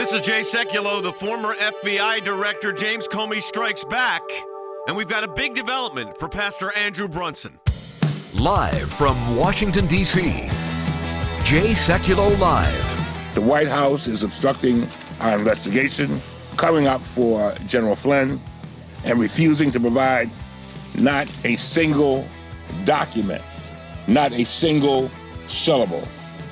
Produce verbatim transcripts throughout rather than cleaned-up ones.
This is Jay Sekulow. The former F B I director James Comey strikes back, and we've got a big development for Pastor Andrew Brunson. Live from Washington, D C, Jay Sekulow Live. The White House is obstructing our investigation, covering up for General Flynn, and refusing to provide not a single document, not a single syllable.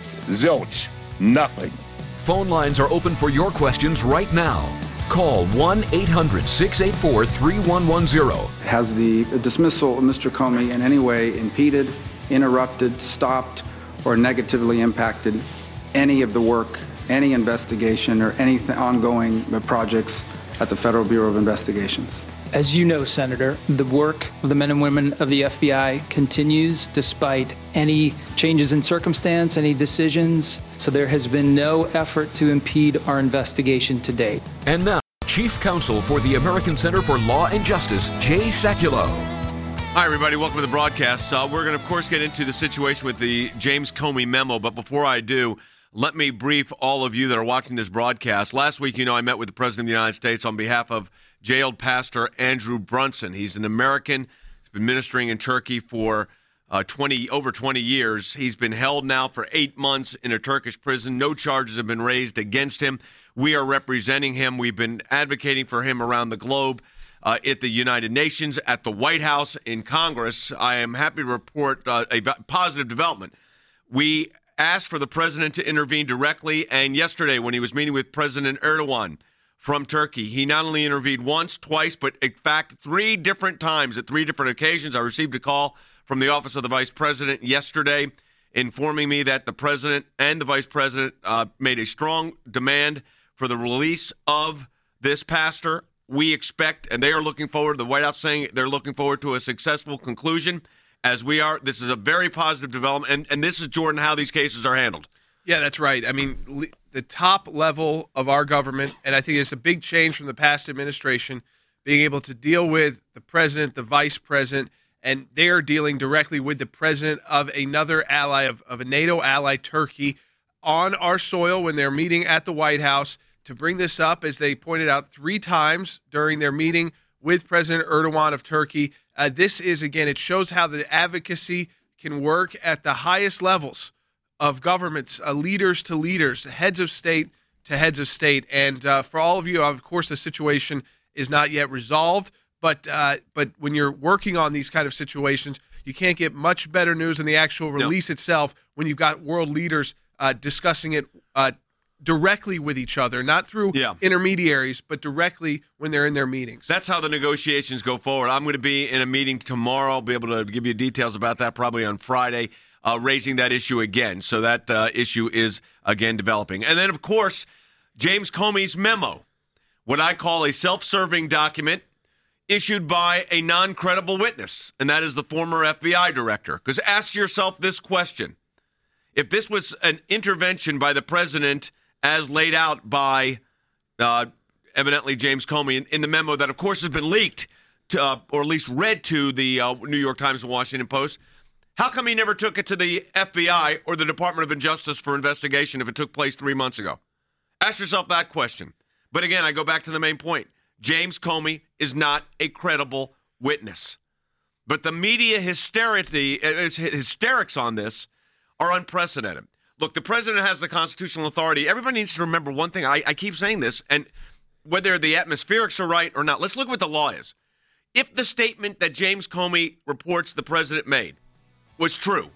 Zilch, nothing. Phone lines are open for your questions right now. Call one eight hundred six eight four three one one zero. Has the dismissal of Mister Comey in any way impeded, interrupted, stopped, or negatively impacted any of the work, any investigation, or any th- ongoing projects at the Federal Bureau of Investigations? As you know, Senator, the work of the men and women of the F B I continues despite any changes in circumstance, any decisions. So there has been no effort to impede our investigation to date. And now, Chief Counsel for the American Center for Law and Justice, Jay Sekulow. Hi, everybody. Welcome to the broadcast. Uh, we're going to, of course, get into the situation with the James Comey memo. But before I do, let me brief all of you that are watching this broadcast. Last week, you know, I met with the President of the United States on behalf of jailed Pastor Andrew Brunson. He's an American. He's been ministering in Turkey for uh, twenty over twenty years. He's been held now for eight months in a Turkish prison. No charges have been raised against him. We are representing him. We've been advocating for him around the globe, uh, at the United Nations, at the White House, in Congress. I am happy to report uh, a positive development. We asked for the president to intervene directly, and yesterday when he was meeting with President Erdogan from Turkey, he not only intervened once, twice, but in fact three different times at three different occasions. I received a call from the Office of the Vice President yesterday informing me that the president and the vice president uh, made a strong demand for the release of this pastor. We expect, and they are looking forward, the White House saying they're looking forward to a successful conclusion, as we are. This is a very positive development, and, and this is, Jordan, how these cases are handled. Yeah, that's right. I mean, the top level of our government, and I think it's a big change from the past administration, being able to deal with the president, the vice president, and they are dealing directly with the president of another ally, of, of a NATO ally, Turkey, on our soil when they're meeting at the White House to bring this up, as they pointed out three times during their meeting with President Erdogan of Turkey. Uh, this is, again, it shows how the advocacy can work at the highest levels of governments, uh, leaders to leaders, heads of state to heads of state. And uh, for all of you, of course, the situation is not yet resolved. But uh, but when you're working on these kind of situations, you can't get much better news than the actual release no. itself when you've got world leaders uh, discussing it uh, directly with each other, not through yeah. intermediaries, but directly when they're in their meetings. That's how the negotiations go forward. I'm going to be in a meeting tomorrow. I'll be able to give you details about that probably on Friday. Uh, raising that issue again. So that uh, issue is, again, developing. And then, of course, James Comey's memo, what I call a self-serving document issued by a non-credible witness, and that is the former F B I director. Because ask yourself this question. If this was an intervention by the president as laid out by, uh, evidently, James Comey in, in the memo that, of course, has been leaked, to, uh, or at least read to the uh, New York Times and Washington Post, how come he never took it to the F B I or the Department of Justice for investigation if it took place three months ago? Ask yourself that question. But again, I go back to the main point. James Comey is not a credible witness. But the media hysterity, hysterics on this are unprecedented. Look, the president has the constitutional authority. Everybody needs to remember one thing. I, I keep saying this, and whether the atmospherics are right or not, let's look at what the law is. If the statement that James Comey reports the president made was true,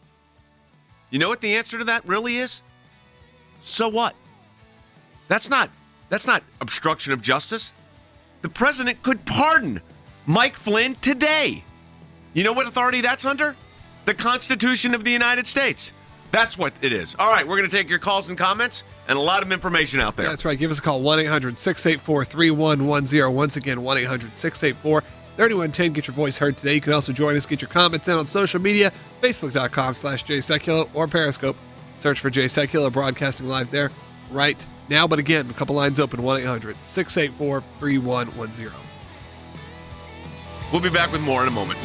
you know what the answer to that really is? So what? That's not that's not obstruction of justice. The president could pardon Mike Flynn today. You know what authority that's under? The Constitution of the United States. That's what it is. All right, we're going to take your calls and comments and a lot of information out there. That's right. Give us a call, one eight hundred six eight four three one one zero. Once again, one eight hundred six eight four three one one zero. Get your voice heard today. You can also join us, get your comments in on social media, facebook.com slash Jay Sekulow or Periscope. Search for Jay Sekulow, broadcasting live there right now. But again, a couple lines open, one eight hundred six eight four three one one zero. We'll be back with more in a moment.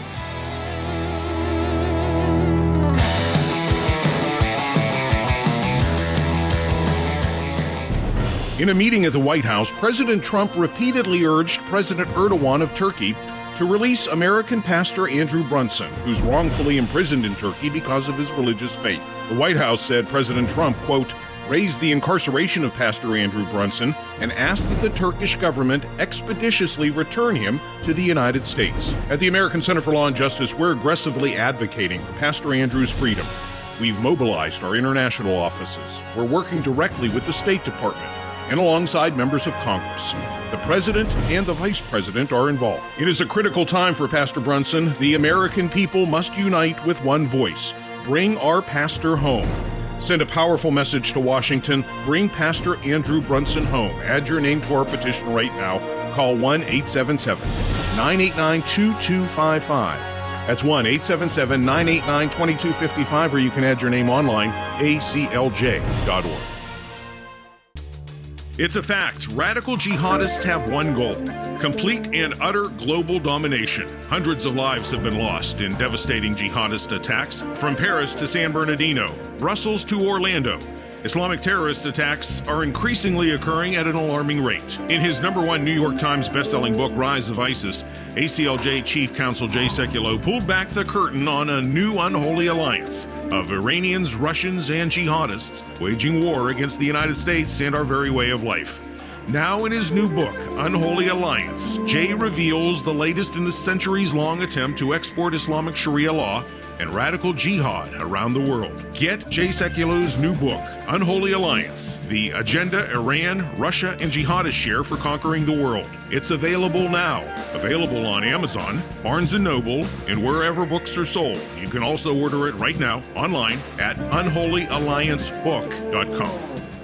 In a meeting at the White House, President Trump repeatedly urged President Erdogan of Turkey to release American pastor Andrew Brunson, who's wrongfully imprisoned in Turkey because of his religious faith. The White House said President Trump, quote, raised the incarceration of Pastor Andrew Brunson and asked that the Turkish government expeditiously return him to the United States. At the American Center for Law and Justice, we're aggressively advocating for Pastor Andrew's freedom. We've mobilized our international offices. We're working directly with the State Department and alongside members of Congress. The President and the Vice President are involved. It is a critical time for Pastor Brunson. The American people must unite with one voice. Bring our pastor home. Send a powerful message to Washington. Bring Pastor Andrew Brunson home. Add your name to our petition right now. Call one eight seven seven, nine eight nine, two two five five. That's one eight seven seven, nine eight nine, two two five five, or you can add your name online, A C L J dot org. It's a fact. Radical jihadists have one goal: complete and utter global domination. Hundreds of lives have been lost in devastating jihadist attacks, from Paris to San Bernardino, Brussels to Orlando. Islamic terrorist attacks are increasingly occurring at an alarming rate. In his number one New York Times bestselling book, Rise of ISIS, A C L J Chief Counsel Jay Sekulow pulled back the curtain on a new unholy alliance of Iranians, Russians, and jihadists waging war against the United States and our very way of life. Now in his new book, Unholy Alliance, Jay reveals the latest in a centuries-long attempt to export Islamic Sharia law and radical jihad around the world. Get Jay Sekulow's new book, Unholy Alliance, the agenda Iran, Russia, and jihadists share for conquering the world. It's available now. Available on Amazon, Barnes and Noble, and wherever books are sold. You can also order it right now online at unholy alliance book dot com.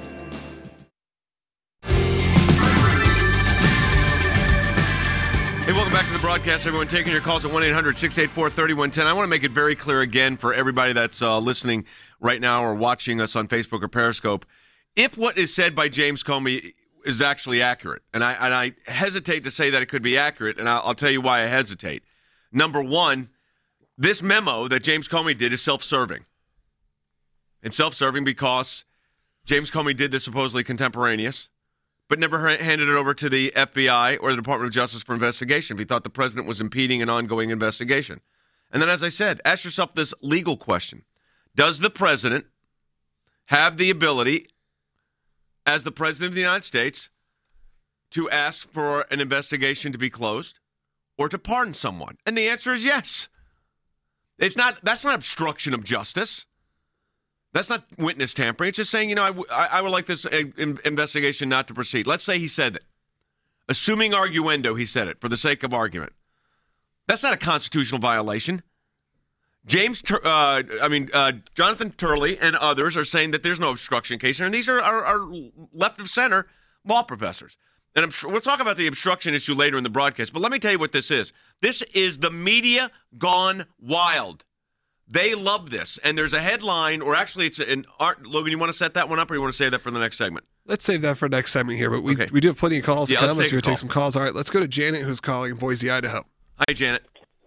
Hey, welcome back to the broadcast, everyone. Taking your calls at one eight hundred, six eight four, three one one zero. I want to make it very clear again for everybody that's uh, listening right now or watching us on Facebook or Periscope. If what is said by James Comey is actually accurate, and I and I hesitate to say that it could be accurate, and I'll, I'll tell you why I hesitate. Number one, this memo that James Comey did is self-serving. It's self-serving because James Comey did this supposedly contemporaneous, but never handed it over to the F B I or the Department of Justice for investigation if he thought the president was impeding an ongoing investigation. And then, as I said, ask yourself this legal question. Does the president have the ability, as the president of the United States, to ask for an investigation to be closed or to pardon someone? And the answer is yes. It's not. That's not obstruction of justice. That's not witness tampering. It's just saying, you know, I, w- I would like this in- investigation not to proceed. Let's say he said it. Assuming arguendo, he said it for the sake of argument. That's not a constitutional violation. James, Tur- uh, I mean, uh, Jonathan Turley and others are saying that there's no obstruction case here, and these are, are, are left of center law professors. And I'm sure we'll talk about the obstruction issue later in the broadcast, but let me tell you what this is. This is the media gone wild. They love this, and there's a headline, or actually it's an art. Logan, you want to set that one up, or you want to save that for the next segment? Let's save that for next segment here, but we Okay. we do have plenty of calls. Yeah, to let's come. Let's take a go take call. some calls. All right, let's go to Janet, who's calling in Boise, Idaho. Hi, Janet.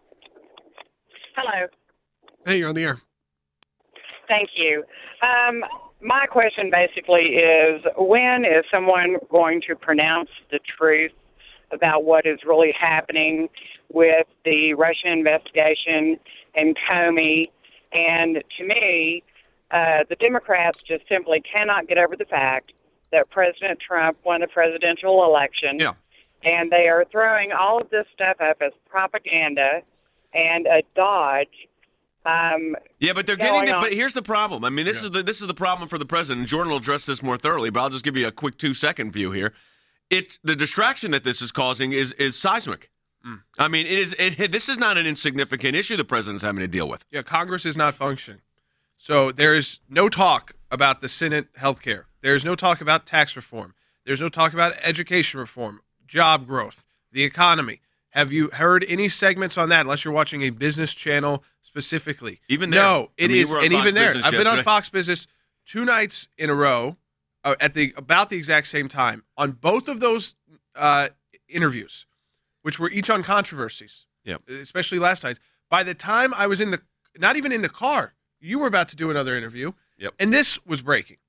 Hello. Hey, you're on the air. Thank you. Um, my question basically is, when is someone going to pronounce the truth about what is really happening with the Russian investigation and Comey? And to me, uh, the Democrats just simply cannot get over the fact that President Trump won the presidential election. Yeah. And they are throwing all of this stuff up as propaganda and a dodge. Um, Yeah, but they're getting. going The, on. but here's the problem. I mean, this Yeah. is the this is the problem for the president. And Jordan will address this more thoroughly, but I'll just give you a quick two second view here. It's the distraction that this is causing is is seismic. Mm. I mean, it is. It, this is not an insignificant issue the president's having to deal with. Yeah, Congress is not functioning. So there is no talk about the Senate health care. There's no talk about tax reform. There's no talk about education reform, job growth, the economy. Have you heard any segments on that unless you're watching a business channel specifically? Even there. No, it I mean, you is. were on And Fox even there, Business I've been on yesterday. Fox Business two nights in a row uh, at the about the exact same time on both of those uh, interviews, which were each on controversies. Yep. Especially last night. By the time I was in the, not even in the car, you were about to do another interview. Yep. And this was breaking.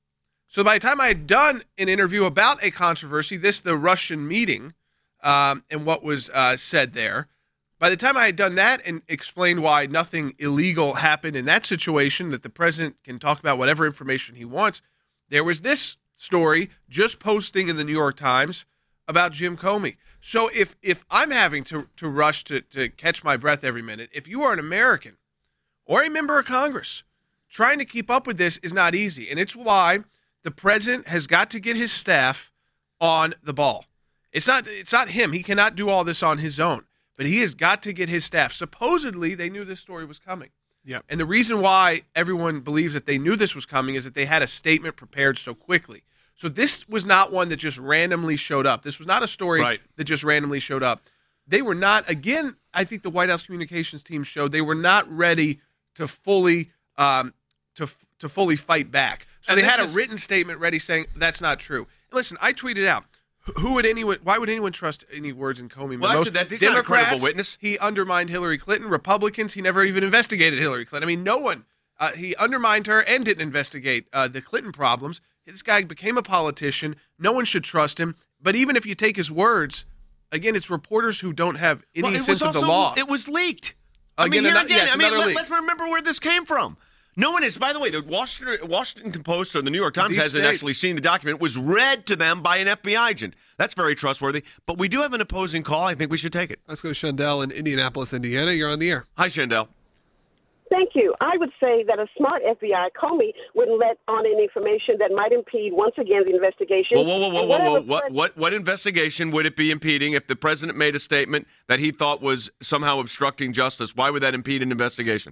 So by the time I had done an interview about a controversy, this, the Russian meeting, um, and what was uh, said there, by the time I had done that and explained why nothing illegal happened in that situation, that the president can talk about whatever information he wants, there was this story just posting in the New York Times about Jim Comey. So if if I'm having to, to rush to, to catch my breath every minute, if you are an American or a member of Congress, trying to keep up with this is not easy. And it's why the president has got to get his staff on the ball. It's not it's not him. He cannot do all this on his own. But he has got to get his staff. Supposedly, they knew this story was coming. Yeah. And the reason why everyone believes that they knew this was coming is that they had a statement prepared so quickly. So this was not one that just randomly showed up. This was not a story right. that just randomly showed up. They were not, again, I think the White House communications team showed they were not ready to fully um, to to fully fight back. So and they had a is, written statement ready saying that's not true. And listen, I tweeted out, who would anyone? Why would anyone trust any words in Comey? Well, Most I said that he's Democrats, not a credible witness. He undermined Hillary Clinton. Republicans, he never even investigated Hillary Clinton. I mean, no one. Uh, he undermined her and didn't investigate uh, the Clinton problems. This guy became a politician. No one should trust him. But even if you take his words, again, it's reporters who don't have any well, sense also, of the law. It was leaked. Again, I mean, here another, again, yes, I mean, let, leak. let's remember where this came from. No one is, by the way, the Washington, Washington Post or the New York Times Deep hasn't state. actually seen the document. It was read to them by an F B I agent. That's very trustworthy. But we do have an opposing call. I think we should take it. Let's go to Shandell in Indianapolis, Indiana. You're on the air. Hi, Shandell. Thank you. I would say that a smart F B I, Comey, wouldn't let on any information that might impede, once again, the investigation. Whoa, whoa, whoa, whoa, And whoa, whoa. whatever What, pres- what, what investigation would it be impeding if the president made a statement that he thought was somehow obstructing justice? Why would that impede an investigation?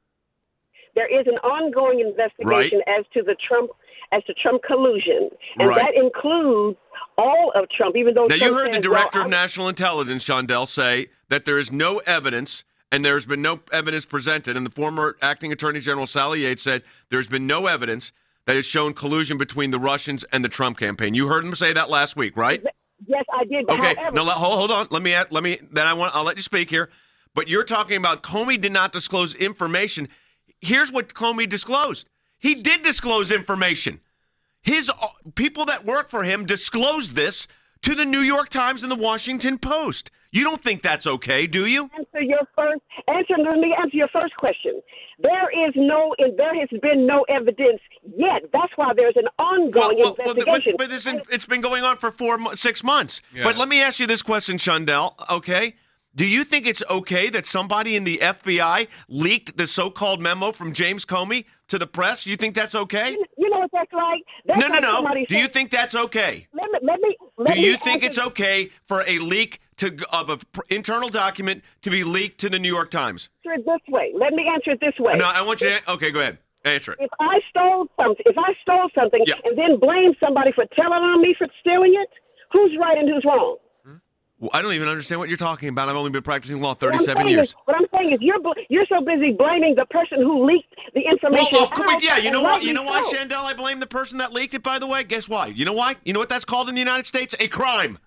There is an ongoing investigation Right. as to the Trump as to Trump collusion, and Right. that includes all of Trump. Even though Now, Trump you heard the says, director well, of National Intelligence, Shondell, say that there is no evidence, and there's been no evidence presented. And the former acting attorney general, Sally Yates, said there's been no evidence that has shown collusion between the Russians and the Trump campaign. You heard him say that last week, right? Yes, I did. Okay. However, Now, hold, hold on. Let me. add- Let me. Then I want. I'll let you speak here. But you're talking about Comey did not disclose information. Here's what Comey disclosed. He did disclose information. His uh, people that work for him disclosed this to the New York Times and the Washington Post. You don't think that's okay, do you? answer your first answer. Let me answer your first question. There is no, there has been no evidence yet. That's why there's an ongoing well, well, investigation. but, but this, it's been going on for four, mo- six months. Yeah. But let me ask you this question, Shondell. Okay, do you think it's okay that somebody in the F B I leaked the so-called memo from James Comey to the press? You think that's okay? You know what that's like? That's No, no, like no. somebody Do you saying- think that's okay? Let me, let me, let Do me you think answer- it's okay for a leak to of an internal document to be leaked to the New York Times? Answer it this way. Let me answer it this way. No, I want you to. Okay, go ahead. Answer it. If I stole something, if I stole something Yeah. and then blame somebody for telling on me for stealing it, who's right and who's wrong? Well, I don't even understand what you're talking about. I've only been practicing law What I'm thirty-seven saying years. Is, what I'm saying is you're bl- you're so busy blaming the person who leaked the information. Well, of course, out, yeah, you and know what? rightly You know why, so. Shandell? I blame the person that leaked it, by the way? Guess why? You know why? You know what that's called in the United States? A crime.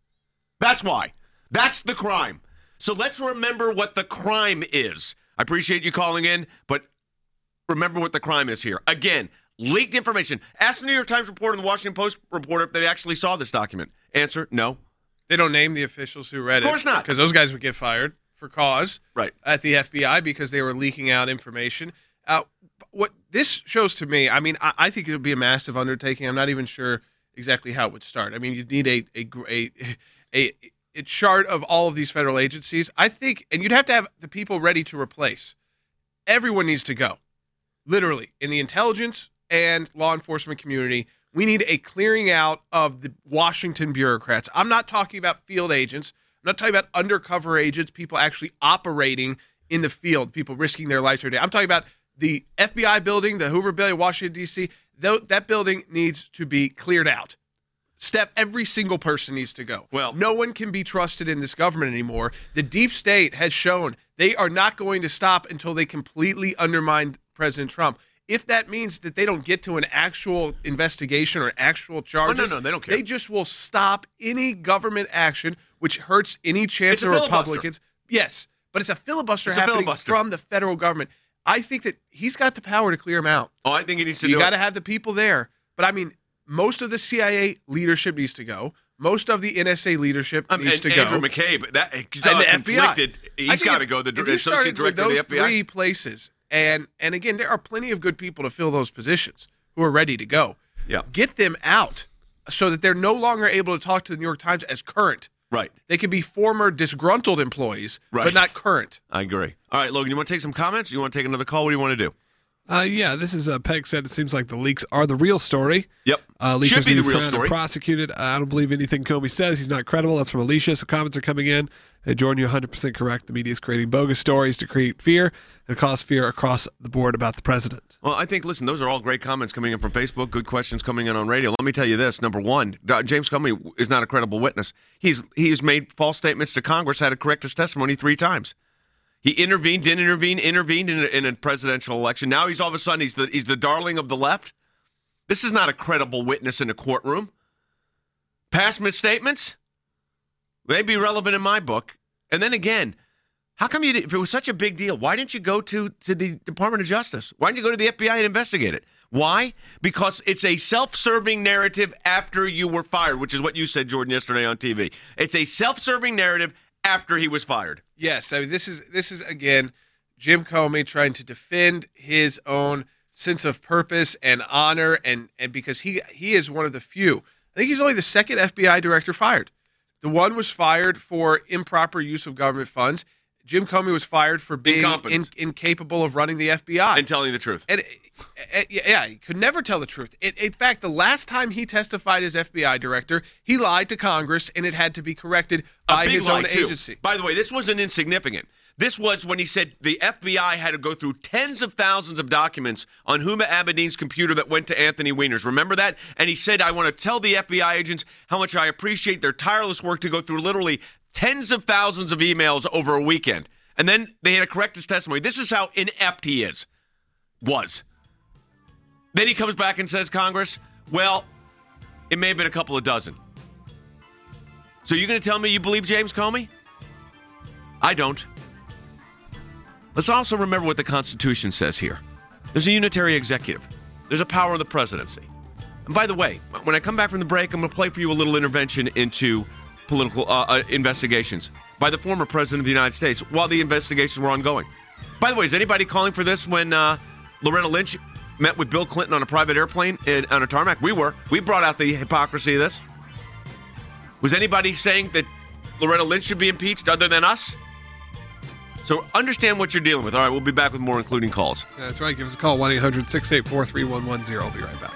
That's why. That's the crime. So let's remember what the crime is. I appreciate you calling in, but remember what the crime is here. Again, leaked information. Ask the New York Times reporter and the Washington Post reporter if they actually saw this document. Answer, no. They don't name the officials who read it. Of course not. Because those guys would get fired for cause Right. at the F B I because they were leaking out information. Uh, what this shows to me, I mean, I, I think it would be a massive undertaking. I'm not even sure exactly how it would start. I mean, you'd need a a, gr- a, a, a chart of all of these federal agencies. I think, and you'd have to have the people ready to replace. Everyone needs to go, literally, in the intelligence and law enforcement community. We need a clearing out of the Washington bureaucrats. I'm not talking about field agents. I'm not talking about undercover agents, people actually operating in the field, people risking their lives every day. I'm talking about the F B I building, the Hoover Building, Washington, D C. Th- that building needs to be cleared out. Step, every single person needs to go. Well- no one can be trusted in this government anymore. The deep state has shown they are not going to stop until they completely undermine President Trump. If that means that they don't get to an actual investigation or actual charges, Oh, no, no, they don't care. They just will stop any government action which hurts any chance It's a of filibuster. Republicans. Yes, but it's a filibuster It's a happening filibuster. from the federal government. I think that he's got the power to clear him out. Oh, I think he needs to You do got to it. have the people there But I mean, most of the C I A leadership needs to go. Most of the N S A leadership um, needs and to Andrew go. McCabe, that uh, and the F B I. He's got to go. The if you associate director of those the F B I. three places, and and again, there are plenty of good people to fill those positions who are ready to go. Yeah, get them out so that they're no longer able to talk to the New York Times as current. Right. They could be former disgruntled employees, right. but not current. I agree. All right, Logan, you want to take some comments? Or you want to take another call? What do you want to do? Uh, yeah, this is uh, Peg said it seems like the leaks are the real story. Yep. Uh, Should be the real found story. And prosecuted. I don't believe anything Comey says. He's not credible. That's from Alicia. So comments are coming in. Hey, Jordan, you're one hundred percent correct. The media is creating bogus stories to create fear and cause fear across the board about the president. Well, I think, listen, those are all great comments coming in from Facebook, good questions coming in on radio. Let me tell you this. Number one, James Comey is not a credible witness. He's He's made false statements to Congress, had to correct his testimony three times. He intervened, didn't intervene, intervened in a, in a presidential election. Now he's all of a sudden, he's the, he's the darling of the left. This is not a credible witness in a courtroom. Past misstatements? They'd be relevant in my book. And then again, how come you did, if it was such a big deal, why didn't you go to, to the Department of Justice? Why didn't you go to the F B I and investigate it? Why? Because it's a self-serving narrative after you were fired, which is what you said, Jordan, yesterday on T V. It's a self-serving narrative after he was fired. Yes, I mean this is this is again Jim Comey trying to defend his own sense of purpose and honor, and and because he he is one of the few. I think he's only the second F B I director fired. The one was fired for improper use of government funds. Jim Comey was fired for being in, incapable of running the F B I. And telling the truth. And, uh, yeah, he could never tell the truth. In, in fact, the last time he testified as F B I director, he lied to Congress, and it had to be corrected by his own too. agency. By the way, this wasn't insignificant. This was when he said the F B I had to go through tens of thousands of documents on Huma Abedin's computer that went to Anthony Weiner's. Remember that? And he said, I want to tell the F B I agents how much I appreciate their tireless work to go through literally tens of thousands of emails over a weekend. And then they had to correct his testimony. This is how inept he is. Was. Then he comes back and says, Congress, well, it may have been a couple of dozen. So you're going to tell me you believe James Comey? I don't. Let's also remember what the Constitution says here. There's a unitary executive. There's a power of the presidency. And by the way, when I come back from the break, I'm going to play for you a little intervention into political uh, uh, investigations by the former president of the United States while the investigations were ongoing. By the way, is anybody calling for this when uh, Loretta Lynch met with Bill Clinton on a private airplane in, on a tarmac? We were. We brought out the hypocrisy of this. Was anybody saying that Loretta Lynch should be impeached other than us? So understand what you're dealing with. All right, we'll be back with more, including calls. That's right. Give us a call, one eight hundred six eight four three one one zero. I'll be right back.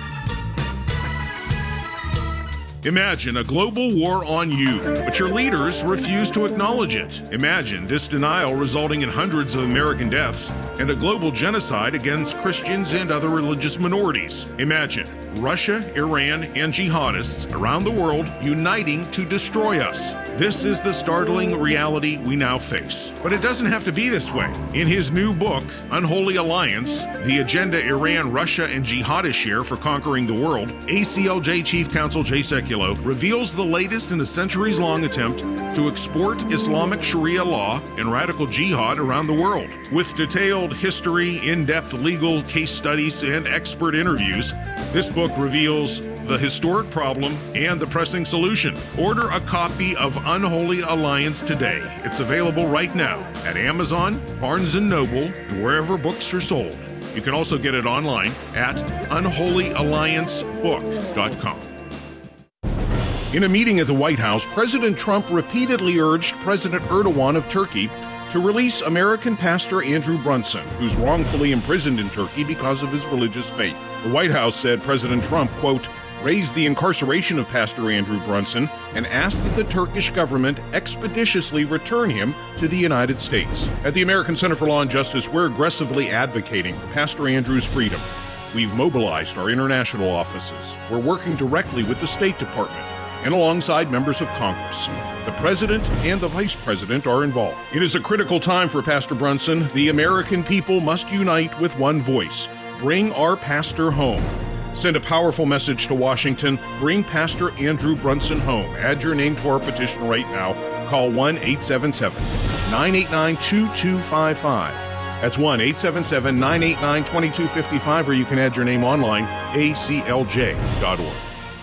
Imagine a global war on you, but your leaders refuse to acknowledge it. Imagine this denial resulting in hundreds of American deaths and a global genocide against Christians and other religious minorities. Imagine Russia, Iran, and jihadists around the world uniting to destroy us. This is the startling reality we now face. But it doesn't have to be this way. In his new book, Unholy Alliance, The Agenda Iran, Russia, and Jihadists Share for Conquering the World, A C L J Chief Counsel Jay Sekulow reveals the latest in a centuries-long attempt to export Islamic Sharia law and radical jihad around the world. With detailed history, in-depth legal case studies, and expert interviews, this book reveals the historic problem and the pressing solution. Order a copy of Unholy Alliance today. It's available right now at Amazon, Barnes and Noble, and wherever books are sold. You can also get it online at unholy alliance book dot com. In a meeting at the White House, President Trump repeatedly urged President Erdogan of Turkey to release American pastor Andrew Brunson, who's wrongfully imprisoned in Turkey because of his religious faith. The White House said President Trump, quote, raised the incarceration of Pastor Andrew Brunson and asked that the Turkish government expeditiously return him to the United States. At the American Center for Law and Justice, we're aggressively advocating for Pastor Andrew's freedom. We've mobilized our international offices. We're working directly with the State Department and alongside members of Congress. The President and the Vice President are involved. It is a critical time for Pastor Brunson. The American people must unite with one voice. Bring our pastor home. Send a powerful message to Washington. Bring Pastor Andrew Brunson home. Add your name to our petition right now. Call one eight seven seven, nine eight nine, two two five five. That's one eight seven seven, nine eight nine, two two five five, or you can add your name online, A C L J dot org.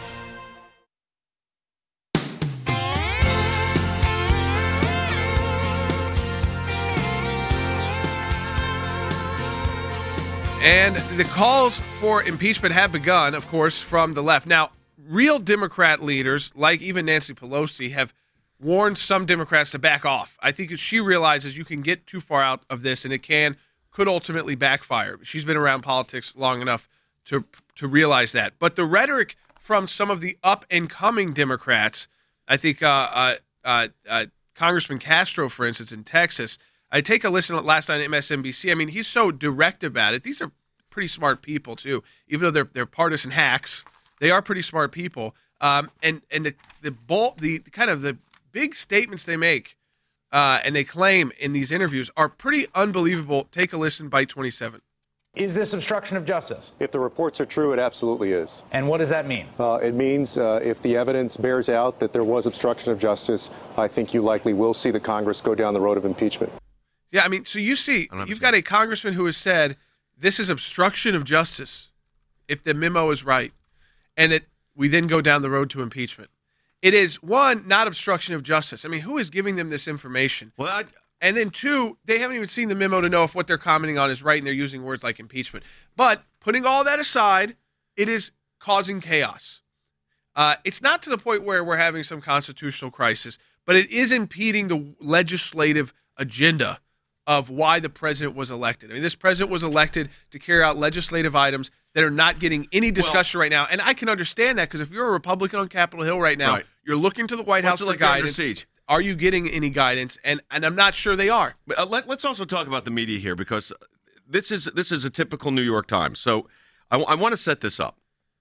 And the calls for impeachment have begun, of course, from the left. Now, real Democrat leaders, like even Nancy Pelosi, have warned some Democrats to back off. I think she realizes you can get too far out of this, and it can could ultimately backfire. She's been around politics long enough to to realize that. But the rhetoric from some of the up-and-coming Democrats, I think uh, uh, uh, uh, Congressman Castro, for instance, in Texas, I take a listen last night at M S N B C. I mean, he's so direct about it. These are pretty smart people, too. Even though they're they're partisan hacks, they are pretty smart people. Um, and and the the, bull, the kind of the big statements they make uh, and they claim in these interviews are pretty unbelievable. Take a listen, Byte twenty-seven. Is this obstruction of justice? If the reports are true, it absolutely is. And what does that mean? Uh, it means uh, if the evidence bears out that there was obstruction of justice, I think you likely will see the Congress go down the road of impeachment. Yeah, I mean, so you see, you've got a congressman who has said this is obstruction of justice if the memo is right, and that we then go down the road to impeachment. It is, one, not obstruction of justice. I mean, who is giving them this information? Well, I, and then, two, they haven't even seen the memo to know if what they're commenting on is right, and they're using words like impeachment. But putting all that aside, it is causing chaos. Uh, it's not to the point where we're having some constitutional crisis, but it is impeding the legislative agenda of why the president was elected. I mean, this president was elected to carry out legislative items that are not getting any discussion well, right now. And I can understand that, because if you're a Republican on Capitol Hill right now, right. you're looking to the White What's House for like guidance. Siege? Are you getting any guidance? And and I'm not sure they are. But, uh, let, let's also talk about the media here, because this is this is a typical New York Times. So I, I want to set this up.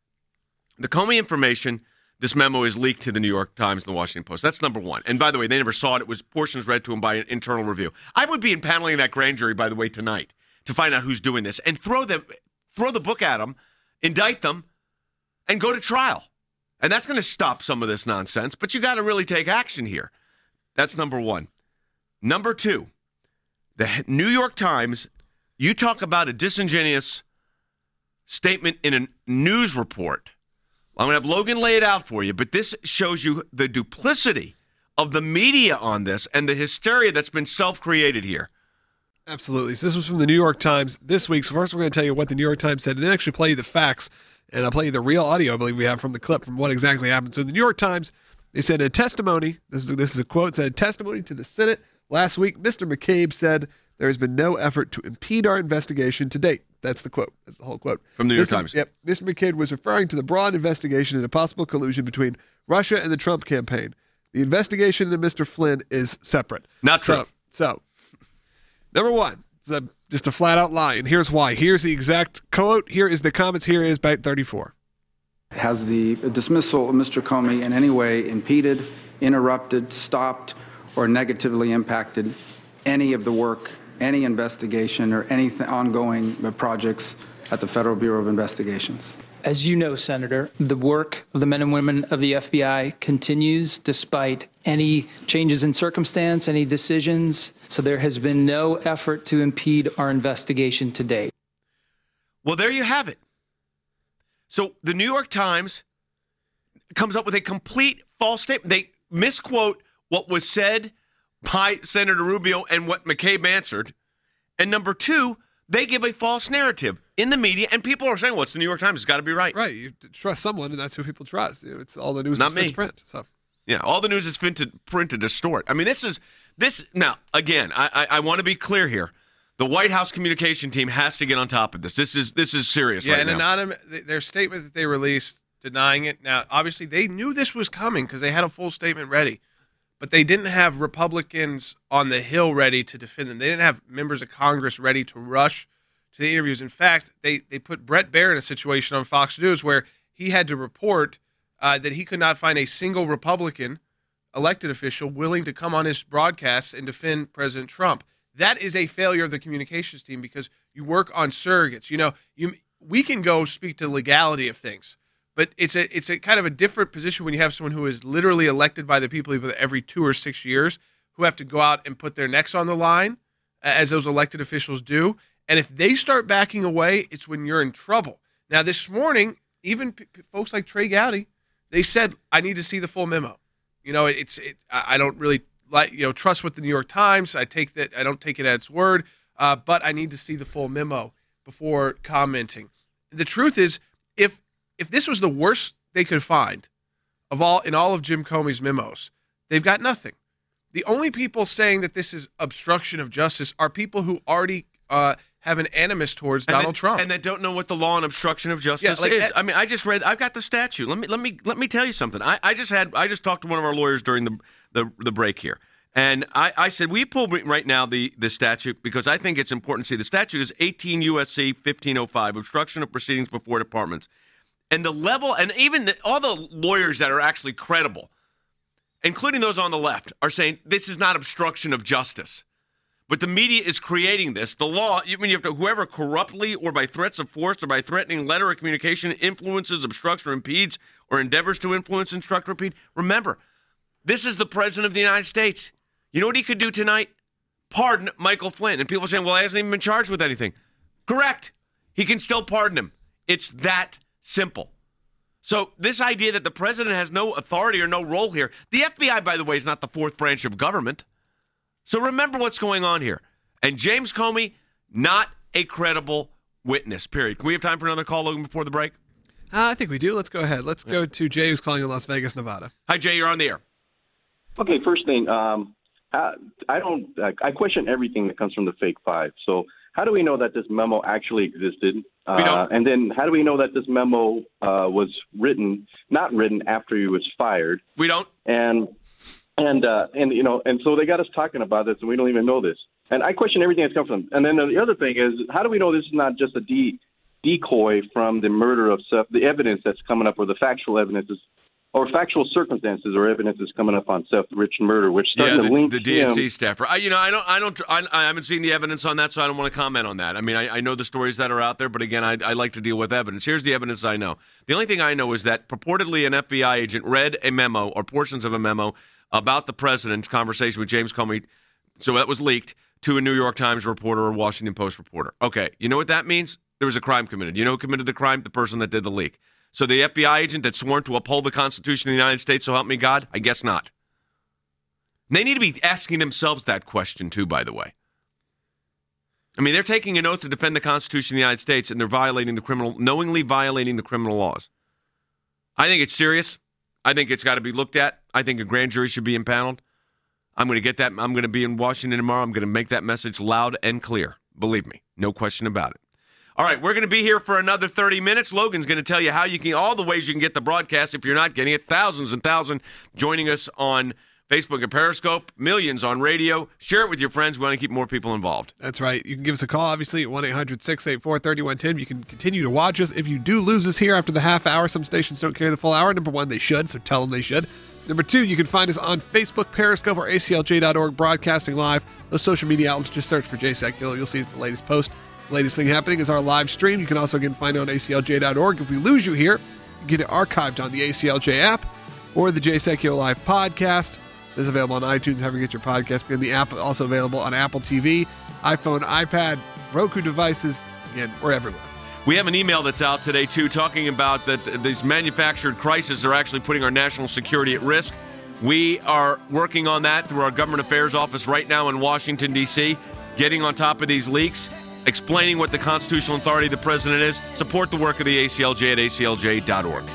The Comey information, this memo is leaked to the New York Times and the Washington Post. That's number one. And by the way, they never saw it. It was portions read to them by an internal review. I would be impaneling that grand jury, by the way, tonight to find out who's doing this and throw them, throw the book at them, indict them, and go to trial. And that's going to stop some of this nonsense. But you got to really take action here. That's number one. Number two, the New York Times, you talk about a disingenuous statement in a news report. I'm going to have Logan lay it out for you, but this shows you the duplicity of the media on this and the hysteria that's been self-created here. Absolutely. So this was from the New York Times this week. So first we're going to tell you what the New York Times said, and then actually play you the facts, and I'll play you the real audio, I believe we have from the clip, from what exactly happened. So the New York Times, they said in a testimony, this is, this is a quote, said, testimony to the Senate last week, Mister McCabe said there has been no effort to impede our investigation to date. That's the quote. That's the whole quote. From the New York Mister Times. Yep. Mister McCabe was referring to the broad investigation into possible collusion between Russia and the Trump campaign. The investigation into Mister Flynn is separate. Not true. So, so number one, it's a, just a flat-out lie, and here's why. Here's the exact quote. Here is the comments. Here is Byte thirty-four. Has the dismissal of Mister Comey in any way impeded, interrupted, stopped, or negatively impacted any of the work, any investigation, or any ongoing projects at the Federal Bureau of Investigations? As you know, Senator, the work of the men and women of the F B I continues despite any changes in circumstance, any decisions. So there has been no effort to impede our investigation to date. Well, there you have it. So the New York Times comes up with a complete false statement. They misquote what was said by Senator Rubio and what McCabe answered. And number two, they give a false narrative in the media, and people are saying, well, it's the New York Times. It's got to be right. Right. You trust someone, and that's who people trust. You know, it's all the news Not is me. fit to print. So. Yeah, all the news is fit to print to distort. I mean, this is, this now, again, I, I, I want to be clear here. The White House communication team has to get on top of this. This is this is serious yeah, right and now. anonymous, their statement that they released denying it. Now, obviously, they knew this was coming because they had a full statement ready. But they didn't have Republicans on the Hill ready to defend them. They didn't have members of Congress ready to rush to the interviews. In fact, they, they put Brett Baer in a situation on Fox News where he had to report uh, that he could not find a single Republican elected official willing to come on his broadcasts and defend President Trump. That is a failure of the communications team because you work on surrogates. You know, you we can go speak to legality of things. But it's a it's a kind of a different position when you have someone who is literally elected by the people every two or six years who have to go out and put their necks on the line as those elected officials do. And if they start backing away, it's when you're in trouble. Now, this morning, even p- p- folks like Trey Gowdy, they said, I need to see the full memo. You know, it's it, I don't really like you know trust what the New York Times. I take that I don't take it at its word, uh, but I need to see the full memo before commenting. The truth is, if if this was the worst they could find of all in all of Jim Comey's memos, they've got nothing. The only people saying that this is obstruction of justice are people who already uh, have an animus towards and Donald that, Trump, and that don't know what the law on obstruction of justice yeah, like, is. I mean, I just read. I've got the statute. Let me let me let me tell you something. I, I just had. I just talked to one of our lawyers during the the, the break here, and I, I said we pull right now the the statute because I think it's important to see. The statute is eighteen U S C fifteen oh five, obstruction of proceedings before departments, and the level, and even the, all the lawyers that are actually credible, including those on the left, are saying this is not obstruction of justice. But the media is creating this. The law, I mean, you have to, whoever corruptly or by threats of force or by threatening letter or communication influences, obstructs, or impedes or endeavors to influence, instruct, or impede. Remember, this is the President of the United States. You know what he could do tonight? Pardon Michael Flynn. And people are saying, well, he hasn't even been charged with anything. Correct. He can still pardon him. It's that simple. So this idea that the president has no authority or no role here, the F B I, by the way, is not the fourth branch of government. So remember what's going on here. And James Comey, not a credible witness, period. Can we have time for another call, Logan, before the break? Uh, I think we do. Let's go ahead. Let's go to Jay, who's calling in Las Vegas, Nevada. Hi, Jay. You're on the air. Okay, first thing, um, I, I don't. I question everything that comes from the fake five. So how do we know that this memo actually existed? Uh, we don't. And then how do we know that this memo uh, was written, not written after he was fired? We don't. And and uh, and you know, and so they got us talking about this, and we don't even know this. And I question everything that's come from. And then the other thing is, how do we know this is not just a de- decoy from the murder of Seth, the evidence that's coming up, or the factual evidence is, or factual circumstances or evidence is coming up on Seth Rich murder, which starting yeah, the, to link the D N C him. staffer. I, you know, I don't, I don't, I, I haven't seen the evidence on that, so I don't want to comment on that. I mean, I, I know the stories that are out there, but again, I, I like to deal with evidence. Here's the evidence I know. The only thing I know is that purportedly an F B I agent read a memo or portions of a memo about the president's conversation with James Comey. So that was leaked to a New York Times reporter or Washington Post reporter. Okay, you know what that means? There was a crime committed. You know who committed the crime? The person that did the leak. So the F B I agent that's sworn to uphold the Constitution of the United States, so help me God? I guess not. They need to be asking themselves that question too, by the way. I mean, they're taking an oath to defend the Constitution of the United States, and they're violating the criminal, knowingly violating the criminal laws. I think it's serious. I think it's got to be looked at. I think a grand jury should be impaneled. I'm going to get that. I'm going to be in Washington tomorrow. I'm going to make that message loud and clear. Believe me, no question about it. All right, we're going to be here for another thirty minutes. Logan's going to tell you how you can, all the ways you can get the broadcast if you're not getting it. Thousands and thousands joining us on Facebook and Periscope, millions on radio. Share it with your friends. We want to keep more people involved. That's right. You can give us a call, obviously, at one eight hundred six eight four three one one zero. You can continue to watch us. If you do lose us here after the half hour, some stations don't carry the full hour. Number one, they should, so tell them they should. Number two, you can find us on Facebook, Periscope, or A C L J dot org, broadcasting live. Those social media outlets, just search for Jay Sekulow. You'll see it's the latest post. It's the latest thing happening is our live stream. You can also again find it on A C L J dot org. If we lose you here, you get it archived on the A C L J app or the Jay Sekulow Live podcast. This is available on iTunes, however you get your podcast. And the app also available on Apple T V, iPhone, iPad, Roku devices. Again, we're everywhere. We have an email that's out today, too, talking about that these manufactured crises are actually putting our national security at risk. We are working on that through our government affairs office right now in Washington, D C, getting on top of these leaks, explaining what the constitutional authority of the president is. Support the work of the A C L J at A C L J dot org.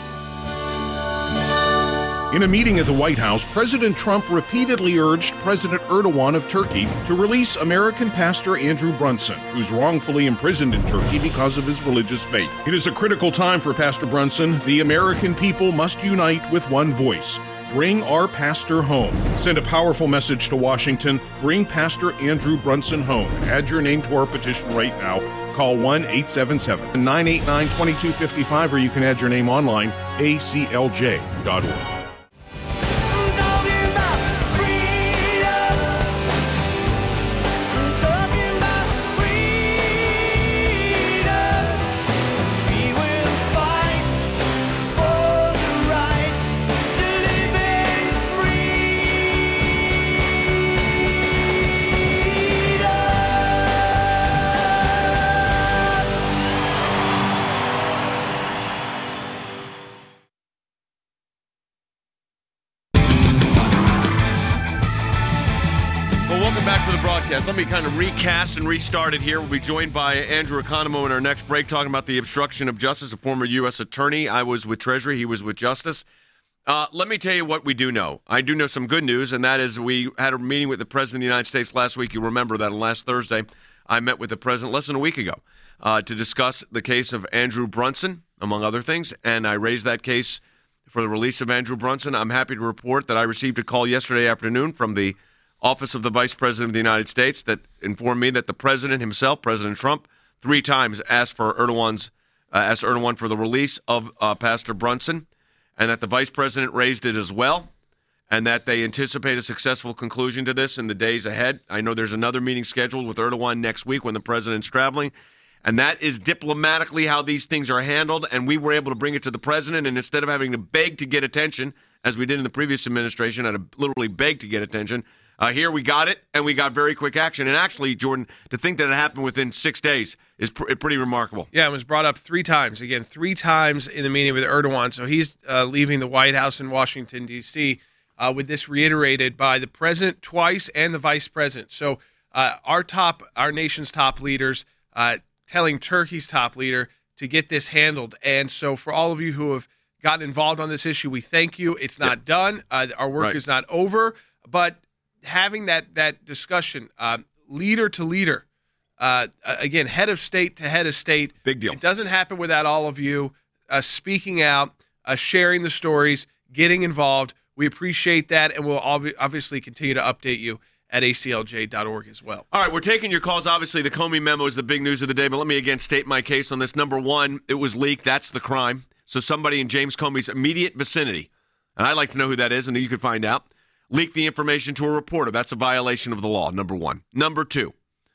In a meeting at the White House, President Trump repeatedly urged President Erdogan of Turkey to release American pastor Andrew Brunson, who's wrongfully imprisoned in Turkey because of his religious faith. It is a critical time for Pastor Brunson. The American people must unite with one voice. Bring our pastor home. Send a powerful message to Washington. Bring Pastor Andrew Brunson home. Add your name to our petition right now. Call one eight seven seven, nine eight nine, two two five five, or you can add your name online, A C L J dot org. welcome back to the broadcast. Let me kind of recast and restart it here. We'll be joined by Andrew Economou in our next break talking about the obstruction of justice, a former U S attorney. I was with Treasury. He was with Justice. Uh, let me tell you what we do know. I do know some good news, and that is we had a meeting with the President of the United States last week. You remember that on last Thursday. I met with the President less than a week ago uh, to discuss the case of Andrew Brunson, among other things, and I raised that case for the release of Andrew Brunson. I'm happy to report that I received a call yesterday afternoon from the Office of the Vice President of the United States that informed me that the President himself, President Trump, three times asked for Erdogan's, uh, asked Erdogan for the release of uh, Pastor Brunson, and that the Vice President raised it as well, and that they anticipate a successful conclusion to this in the days ahead. I know there's another meeting scheduled with Erdogan next week when the President's traveling, and that is diplomatically how these things are handled, and we were able to bring it to the President, and instead of having to beg to get attention, as we did in the previous administration, I had to literally beg to get attention, Uh, here we got it, and we got very quick action. And actually, Jordan, to think that it happened within six days is pr- pretty remarkable. Yeah, it was brought up three times. Again, three times in the meeting with Erdogan. So he's uh, leaving the White House in Washington, D C, uh, with this reiterated by the president twice and the vice president. So uh, our top, our nation's top leaders uh, telling Turkey's top leader to get this handled. And so for all of you who have gotten involved on this issue, we thank you. It's not yep. done. Uh, our work right. is not over, but having that that discussion, uh, leader to leader, uh, again, head of state to head of state. Big deal. It doesn't happen without all of you uh, speaking out, uh, sharing the stories, getting involved. We appreciate that, and we'll ob- obviously continue to update you at A C L J dot org as well. All right, we're taking your calls. Obviously, the Comey memo is the big news of the day, but let me again state my case on this. Number one, it was leaked. That's the crime. So somebody in James Comey's immediate vicinity, and I'd like to know who that is, and you can find out, leak the information to a reporter. That's a violation of the law, number one. Number two,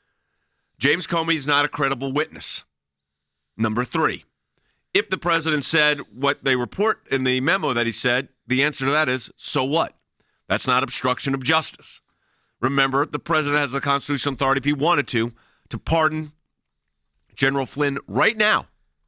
James Comey is not a credible witness. Number three, if the president said what they report in the memo that he said, the answer to that is, so what? That's not obstruction of justice. Remember, the president has the constitutional authority, if he wanted to, to pardon General Flynn right now.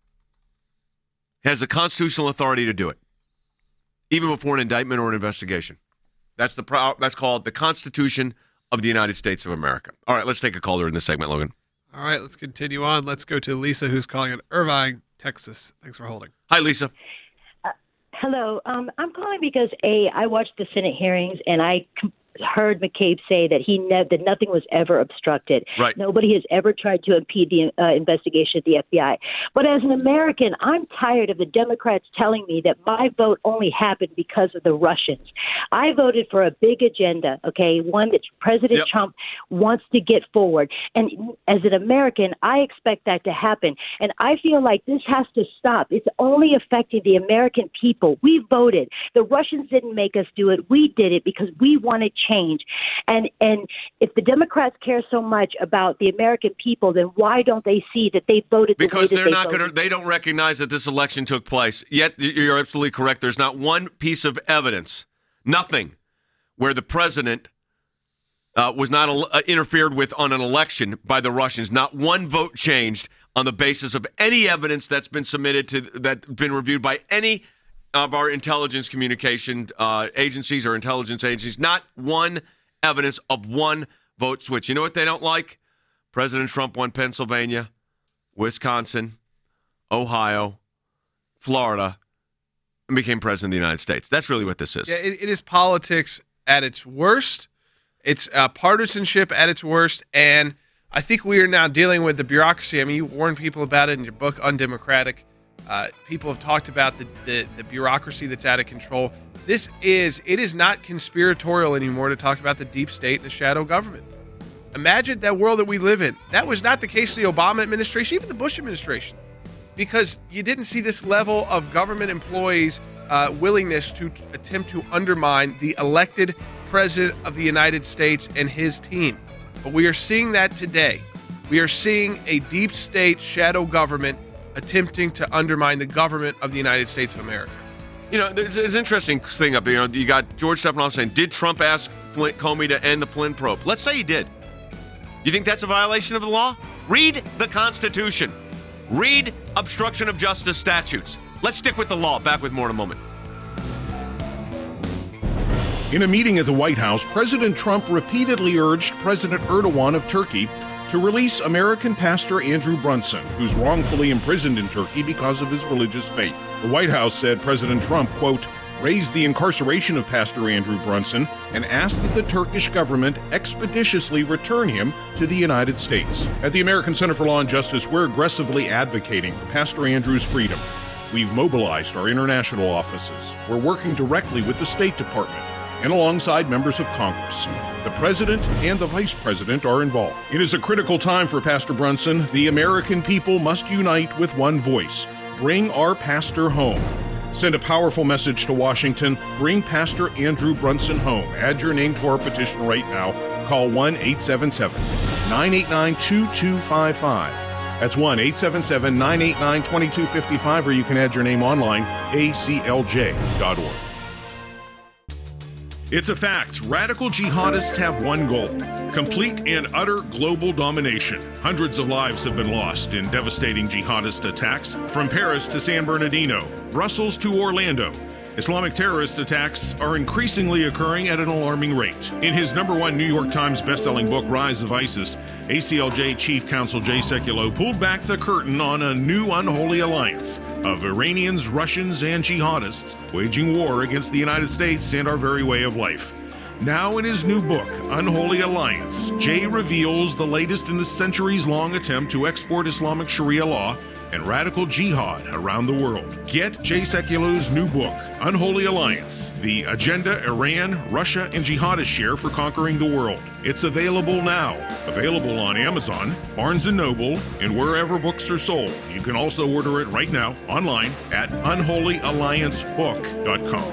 He has the constitutional authority to do it, even before an indictment or an investigation. That's the pro- that's called the Constitution of the United States of America. All right, let's take a caller in this segment, Logan. All right, let's continue on. Let's go to Lisa, who's calling in Irvine, Texas. Thanks for holding. Hi, Lisa. Uh, hello. Um, I'm calling because, A, I watched the Senate hearings, and I com- heard McCabe say that he ne- that nothing was ever obstructed. Right. Nobody has ever tried to impede the uh, investigation at the F B I. But as an American, I'm tired of the Democrats telling me that my vote only happened because of the Russians. I voted for a big agenda, okay, one that President yep. Trump wants to get forward. And as an American, I expect that to happen. And I feel like this has to stop. It's only affecting the American people. We voted. The Russians didn't make us do it. We did it because we wanted change. And and if the Democrats care so much about the American people, then why don't they see that they voted the because way that they're they not voted? going to. They don't recognize that this election took place. Yet you're absolutely correct. There's not one piece of evidence, nothing, where the president uh, was not uh, interfered with on an election by the Russians. Not one vote changed on the basis of any evidence that's been submitted to that's been reviewed by any of our intelligence communication uh, agencies or intelligence agencies. Not one evidence of one vote switch. You know what they don't like? President Trump won Pennsylvania, Wisconsin, Ohio, Florida, and became president of the United States. That's really what this is. Yeah, it, it is politics at its worst. It's uh, partisanship at its worst. And I think we are now dealing with the bureaucracy. I mean, you warned people about it in your book, Undemocratic. Uh, people have talked about the, the, the bureaucracy that's out of control. This is, it is not conspiratorial anymore to talk about the deep state and the shadow government. Imagine that world that we live in. That was not the case in the Obama administration, even the Bush administration, because you didn't see this level of government employees' uh, willingness to t- attempt to undermine the elected president of the United States and his team. But we are seeing that today. We are seeing a deep state shadow government attempting to undermine the government of the United States of America. You know, there's, there's an interesting thing up there. You know, you got George Stephanopoulos saying, did Trump ask Flynn, Comey to end the Flynn probe? Let's say he did. You think that's a violation of the law? Read the Constitution. Read obstruction of justice statutes. Let's stick with the law. Back with more in a moment. In a meeting at the White House, President Trump repeatedly urged President Erdogan of Turkey to release American pastor Andrew Brunson, who's wrongfully imprisoned in Turkey because of his religious faith. The White House said President Trump, quote, raised the incarceration of Pastor Andrew Brunson and asked that the Turkish government expeditiously return him to the United States. At the American Center for Law and Justice, we're aggressively advocating for Pastor Andrew's freedom. We've mobilized our international offices. We're working directly with the State Department and alongside members of Congress. The President and the Vice President are involved. It is a critical time for Pastor Brunson. The American people must unite with one voice. Bring our pastor home. Send a powerful message to Washington. Bring Pastor Andrew Brunson home. Add your name to our petition right now. Call one eight seven seven, nine eight nine, two two five five. That's one eight seven seven, nine eight nine, two two five five, or you can add your name online, A C L J dot org. It's a fact. Radical jihadists have one goal: complete and utter global domination. Hundreds of lives have been lost in devastating jihadist attacks, from Paris to San Bernardino, Brussels to Orlando. Islamic terrorist attacks are increasingly occurring at an alarming rate. In his number one New York Times bestselling book, Rise of ISIS, A C L J Chief Counsel Jay Sekulow pulled back the curtain on a new unholy alliance of Iranians, Russians, and jihadists waging war against the United States and our very way of life. Now in his new book, Unholy Alliance, Jay reveals the latest in a centuries-long attempt to export Islamic Sharia law and radical jihad around the world. Get Jay Sekulow's new book, Unholy Alliance, The Agenda Iran, Russia, and Jihadists Share for Conquering the World. It's available now. Available on Amazon, Barnes and Noble, and wherever books are sold. You can also order it right now online at unholy alliance book dot com.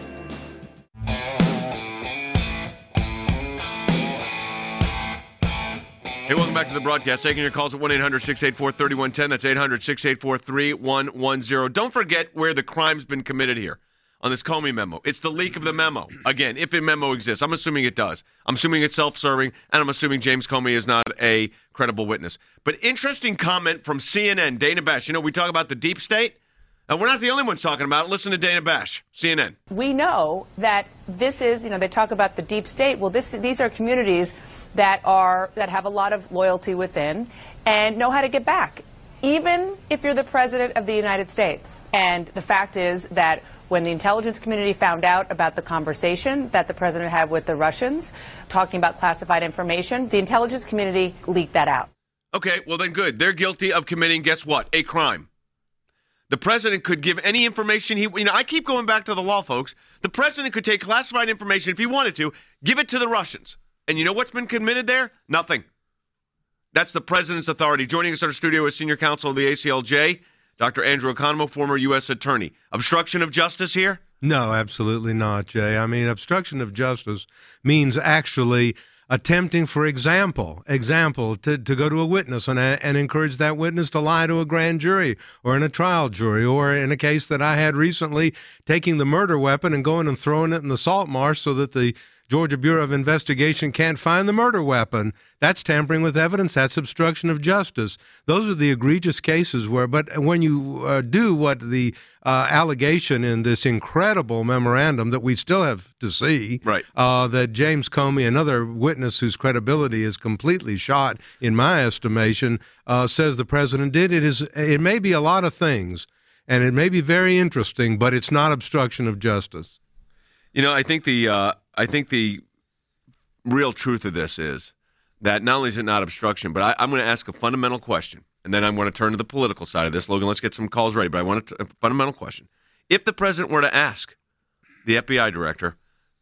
Hey, welcome back to the broadcast. Taking your calls at one eight hundred, six eight four, three one one zero. That's eight hundred, six eight four, three one one zero. Don't forget where the crime's been committed here on this Comey memo. It's the leak of the memo. Again, if a memo exists. I'm assuming it does. I'm assuming it's self-serving, and I'm assuming James Comey is not a credible witness. But interesting comment from C N N, Dana Bash. You know, we talk about the deep state, and we're not the only ones talking about it. Listen to Dana Bash, C N N. We know that this is, you know, they talk about the deep state. Well, this these are communities that are that have a lot of loyalty within and know how to get back, even if you're the president of the United States. And the fact is that when the intelligence community found out about the conversation that the president had with the Russians, talking about classified information, the intelligence community leaked that out. Okay, well then good. They're guilty of committing, guess what? A crime. The president could give any information he, you know, I keep going back to the law, folks. The president could take classified information if he wanted to, give it to the Russians. And you know what's been committed there? Nothing. That's the president's authority. Joining us in our studio is senior counsel of the A C L J, Doctor Andrew Economou, former U S attorney. Obstruction of justice here? No, absolutely not, Jay. I mean, obstruction of justice means actually attempting, for example, example, to, to go to a witness and, and encourage that witness to lie to a grand jury or in a trial jury, or in a case that I had recently, taking the murder weapon and going and throwing it in the salt marsh so that the Georgia Bureau of Investigation can't find the murder weapon. That's tampering with evidence. That's obstruction of justice. Those are the egregious cases where, but when you uh, do what the uh, allegation in this incredible memorandum that we still have to see, right. uh, that James Comey, another witness whose credibility is completely shot, in my estimation, uh, says the president did, it is, it may be a lot of things, and it may be very interesting, but it's not obstruction of justice. You know, I think the uh, I think the real truth of this is that not only is it not obstruction, but I, I'm going to ask a fundamental question, and then I'm going to turn to the political side of this. Logan, let's get some calls ready, but I want a fundamental question. If the president were to ask the F B I director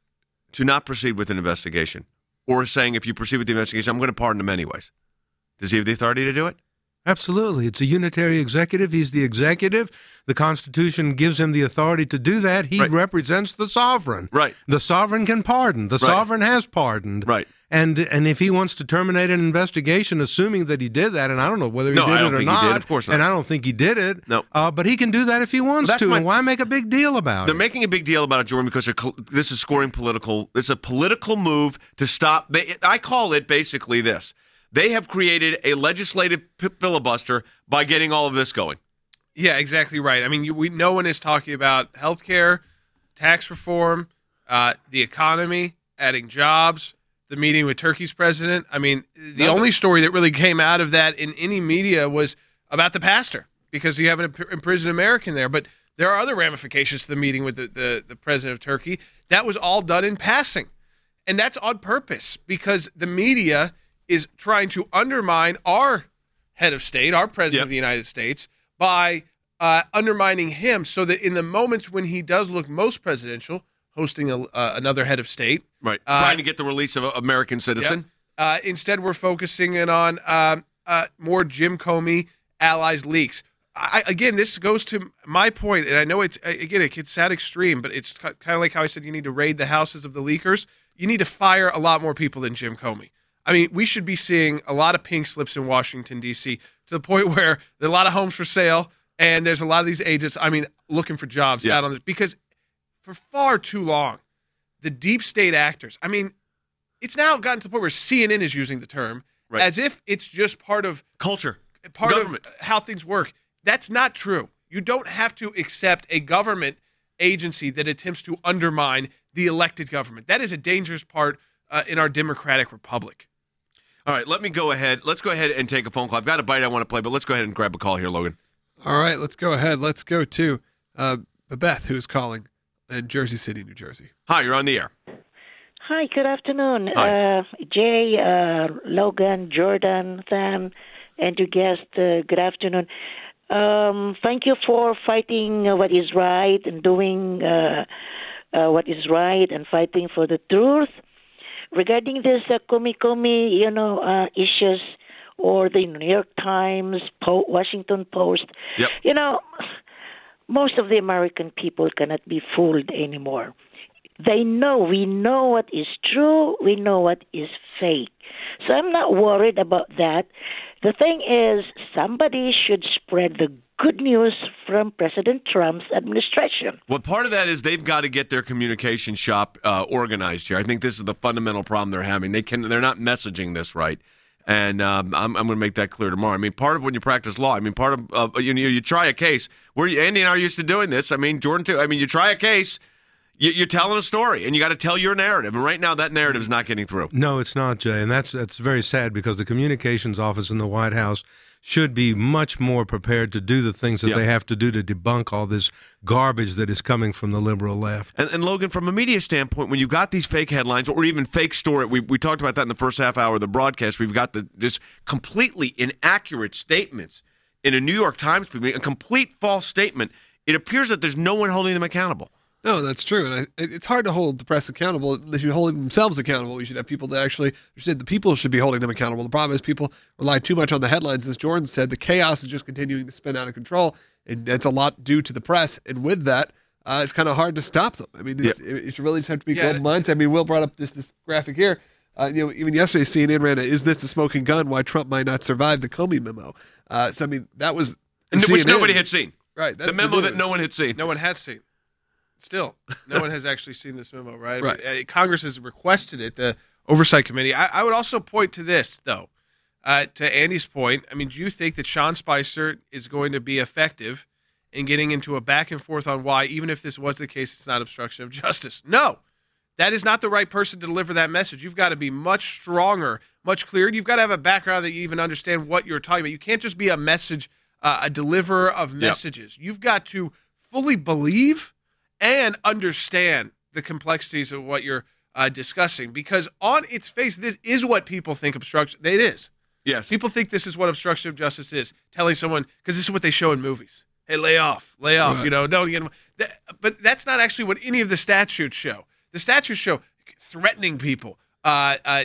to not proceed with an investigation, or saying if you proceed with the investigation, I'm going to pardon him anyways, does he have the authority to do it? Absolutely. It's a unitary executive. He's the executive. The Constitution gives him the authority to do that. He right. represents the sovereign. Right. The sovereign can pardon. The right. sovereign has pardoned. Right. And and if he wants to terminate an investigation, assuming that he did that, and I don't know whether he no, did I don't it or think not, he did. Of course not. And I don't think he did it. No. Uh, but he can do that if he wants well, to. My, and why make a big deal about they're it? They're making a big deal about it, Jordan, because this is scoring political. It's a political move to stop. They, I call it basically this. They have created a legislative filibuster by getting all of this going. Yeah, exactly right. I mean, you, we no one is talking about health care, tax reform, uh, the economy, adding jobs, the meeting with Turkey's president. I mean, the No, only but- story that really came out of that in any media was about the pastor, because you have an imprisoned American there. But there are other ramifications to the meeting with the, the, the president of Turkey. That was all done in passing. And that's on purpose, because the media is trying to undermine our head of state, our president Yep. of the United States, by uh, undermining him, so that in the moments when he does look most presidential, hosting a, uh, another head of state. Right. Uh, Trying to get the release of an American citizen. Yep. Uh, instead, we're focusing in on um, uh, more Jim Comey allies leaks. I, again, this goes to my point, and I know it's, again, it could sound extreme, but it's kind of like how I said you need to raid the houses of the leakers. You need to fire a lot more people than Jim Comey. I mean, we should be seeing a lot of pink slips in Washington, D C, to the point where there are a lot of homes for sale, and there's a lot of these agents, I mean, looking for jobs Yeah. out on this. Because for far too long, the deep state actors, I mean, it's now gotten to the point where C N N is using the term Right. as if it's just part of culture, part government. of how things work. That's not true. You don't have to accept a government agency that attempts to undermine the elected government. That is a dangerous part uh, in our democratic republic. All right, let me go ahead. Let's go ahead and take a phone call. I've got a bite I want to play, but let's go ahead and grab a call here, Logan. All right, let's go ahead. Let's go to uh, Beth, who's calling in Jersey City, New Jersey. Hi, you're on the air. Hi, good afternoon. Hi. Uh, Jay, uh, Logan, Jordan, Sam, and your guest, uh, good afternoon. Um, thank you for fighting uh, what is right and doing uh, uh, what is right and fighting for the truth. Regarding this uh, Comey-Comey, you know, uh, issues, or the New York Times, po- Washington Post, Yep. you know, most of the American people cannot be fooled anymore. They know, we know what is true, we know what is fake. So I'm not worried about that. The thing is, somebody should spread the good news from President Trump's administration. Well, part of that is they've got to get their communication shop uh, organized here. I think this is the fundamental problem they're having. They can, they're not messaging this right. And um, I'm, I'm going to make that clear tomorrow. I mean, part of when you practice law, I mean, part of, uh, you know, you try a case. We're, Andy and I are used to doing this. I mean, Jordan too. I mean, you try a case, you, you're telling a story, and you got to tell your narrative. And right now, that narrative is not getting through. No, it's not, Jay, and that's that's very sad, because the communications office in the White House should be much more prepared to do the things that Yeah. they have to do to debunk all this garbage that is coming from the liberal left. And, and Logan, from a media standpoint, when you've got these fake headlines or even fake story, we, we talked about that in the first half hour of the broadcast. We've got the this completely inaccurate statements in a New York Times, a complete false statement. It appears that there's no one holding them accountable. No, that's true. And I, it- it's hard to hold the press accountable. They should be holding themselves accountable. We should have people that actually understand the people should be holding them accountable. The problem is people rely too much on the headlines. As Jordan said, the chaos is just continuing to spin out of control, and that's a lot due to the press. And with that, uh, it's kind of hard to stop them. I mean, it's, it, it really just have to be Yeah. global minds. I mean, Will brought up this, this graphic here. Uh, you know, even yesterday, C N N ran a "Is this a smoking gun? Why Trump might not survive the Comey memo?" Uh, so I mean, that was And C N N. which nobody had seen. Right, that's the memo the that news. no one had seen. No one has seen. Still, no one has actually seen this memo, right? Right. Uh, Congress has requested it, the Oversight Committee. I, I would also point to this, though, uh, to Andy's point. I mean, do you think that Sean Spicer is going to be effective in getting into a back and forth on why, even if this was the case, it's not obstruction of justice? No. That is not the right person to deliver that message. You've got to be much stronger, much clearer. You've got to have a background that you even understand what you're talking about. You can't just be a message, uh, a deliverer of messages. You've got to fully believe and understand the complexities of what you're uh, discussing, because on its face, this is what people think obstruction. It is. Yes. People think this is what obstruction of justice is. Telling someone, because this is what they show in movies. Hey, lay off, lay off. Right. You know, don't get. That, but that's not actually what any of the statutes show. The statutes show threatening people, uh, uh,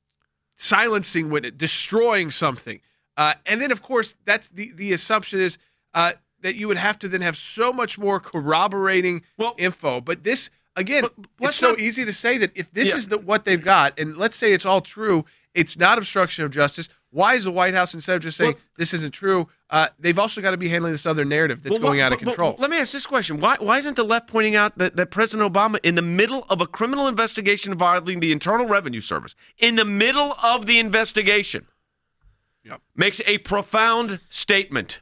silencing witness, destroying something, uh, and then of course that's the the assumption is. Uh, that you would have to then have so much more corroborating well, info. But this, again, but it's so not, easy to say that if this yeah. is the, what they've got, and let's say it's all true, it's not obstruction of justice. Why is the White House, instead of just saying, well, this isn't true, uh, they've also got to be handling this other narrative that's well, going well, out of well, control. Well, let me ask this question. Why, why isn't the left pointing out that, that President Obama, in the middle of a criminal investigation involving the Internal Revenue Service, in the middle of the investigation, yep. makes a profound statement?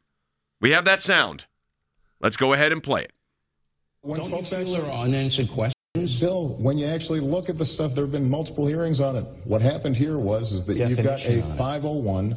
We have that sound. Let's go ahead and play it. When folks answer unanswered questions, Still, when you actually look at the stuff, there have been multiple hearings on it. What happened here was is that you've got a five oh one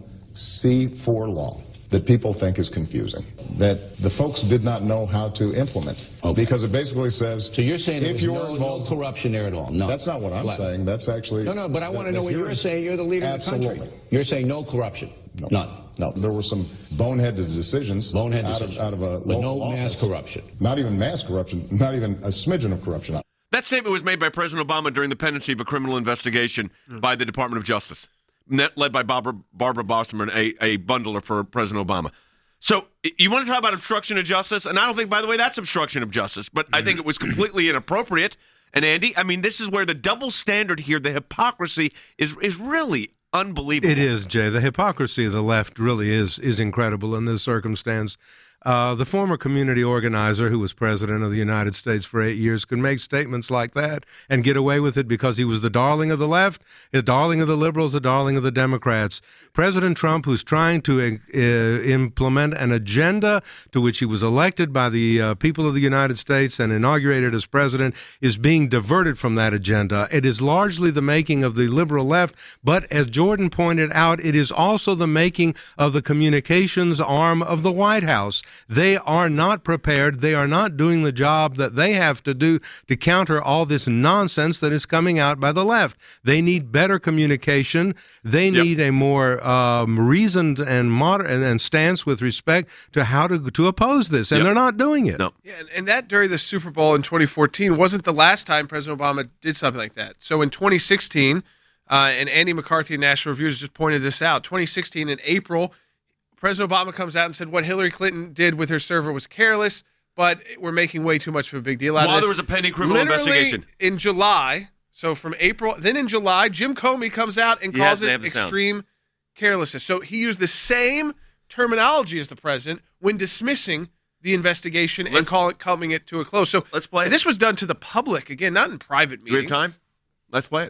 c four law that people think is confusing, that the folks did not know how to implement. Okay. Because it basically says... So you're saying if there's you're no, involved, no corruption there at all? No. That's not what I'm Flat. saying. That's actually... No, no, but I want to know what you're saying. You're the leader Absolutely. of the country. You're saying no corruption? No. None? No. There were some boneheaded decisions Bonehead out, decisions. Of, out of a But no office. mass corruption? Not even mass corruption. Not even a smidgen of corruption. That statement was made by President Obama during the pendency of a criminal investigation mm. by the Department of Justice, led by Barbara, Barbara Bosserman, a, a bundler for President Obama. So you want to talk about obstruction of justice? And I don't think, by the way, that's obstruction of justice, but I think it was completely inappropriate. And, Andy, I mean, this is where the double standard here, the hypocrisy, is is really unbelievable. It is, Jay. The hypocrisy of the left really is is incredible in this circumstance. Uh, the former community organizer who was president of the United States for eight years could make statements like that and get away with it because he was the darling of the left, the darling of the liberals, the darling of the Democrats. President Trump, who's trying to uh, implement an agenda to which he was elected by the uh, people of the United States and inaugurated as president, is being diverted from that agenda. It is largely the making of the liberal left, but as Jordan pointed out, it is also the making of the communications arm of the White House. They are not prepared. They are not doing the job that they have to do to counter all this nonsense that is coming out by the left. They need better communication. They need yep. a more um, reasoned and moder- and, and stance with respect to how to to oppose this, and yep. they're not doing it. No. Yeah, and, and that during the Super Bowl in twenty fourteen wasn't the last time President Obama did something like that. So in twenty sixteen, uh, and Andy McCarthy and National Review just pointed this out, twenty sixteen in April, President Obama comes out and said what Hillary Clinton did with her server was careless, but we're making way too much of a big deal out While of this. there was a pending criminal Literally investigation. In July, so from April, then in July, Jim Comey comes out and He calls has to it have the sound. extreme carelessness. So he used the same terminology as the president when dismissing the investigation let's, and call it, coming it to a close. So let's play it. This was done to the public, again, not in private meetings. Do we have time? Let's play it.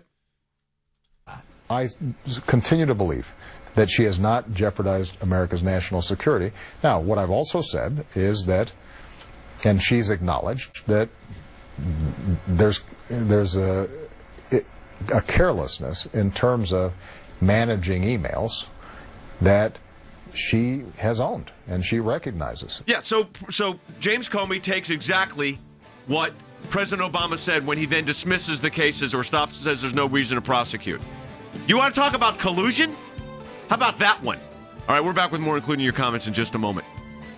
I continue to believe that she has not jeopardized America's national security. Now, what I've also said is that, and she's acknowledged, that there's there's a, a carelessness in terms of managing emails that she has owned and she recognizes. Yeah, so so James Comey takes exactly what President Obama said when he then dismisses the cases or stops and says there's no reason to prosecute. You want to talk about collusion? How about that one? All right, we're back with more, including your comments in just a moment.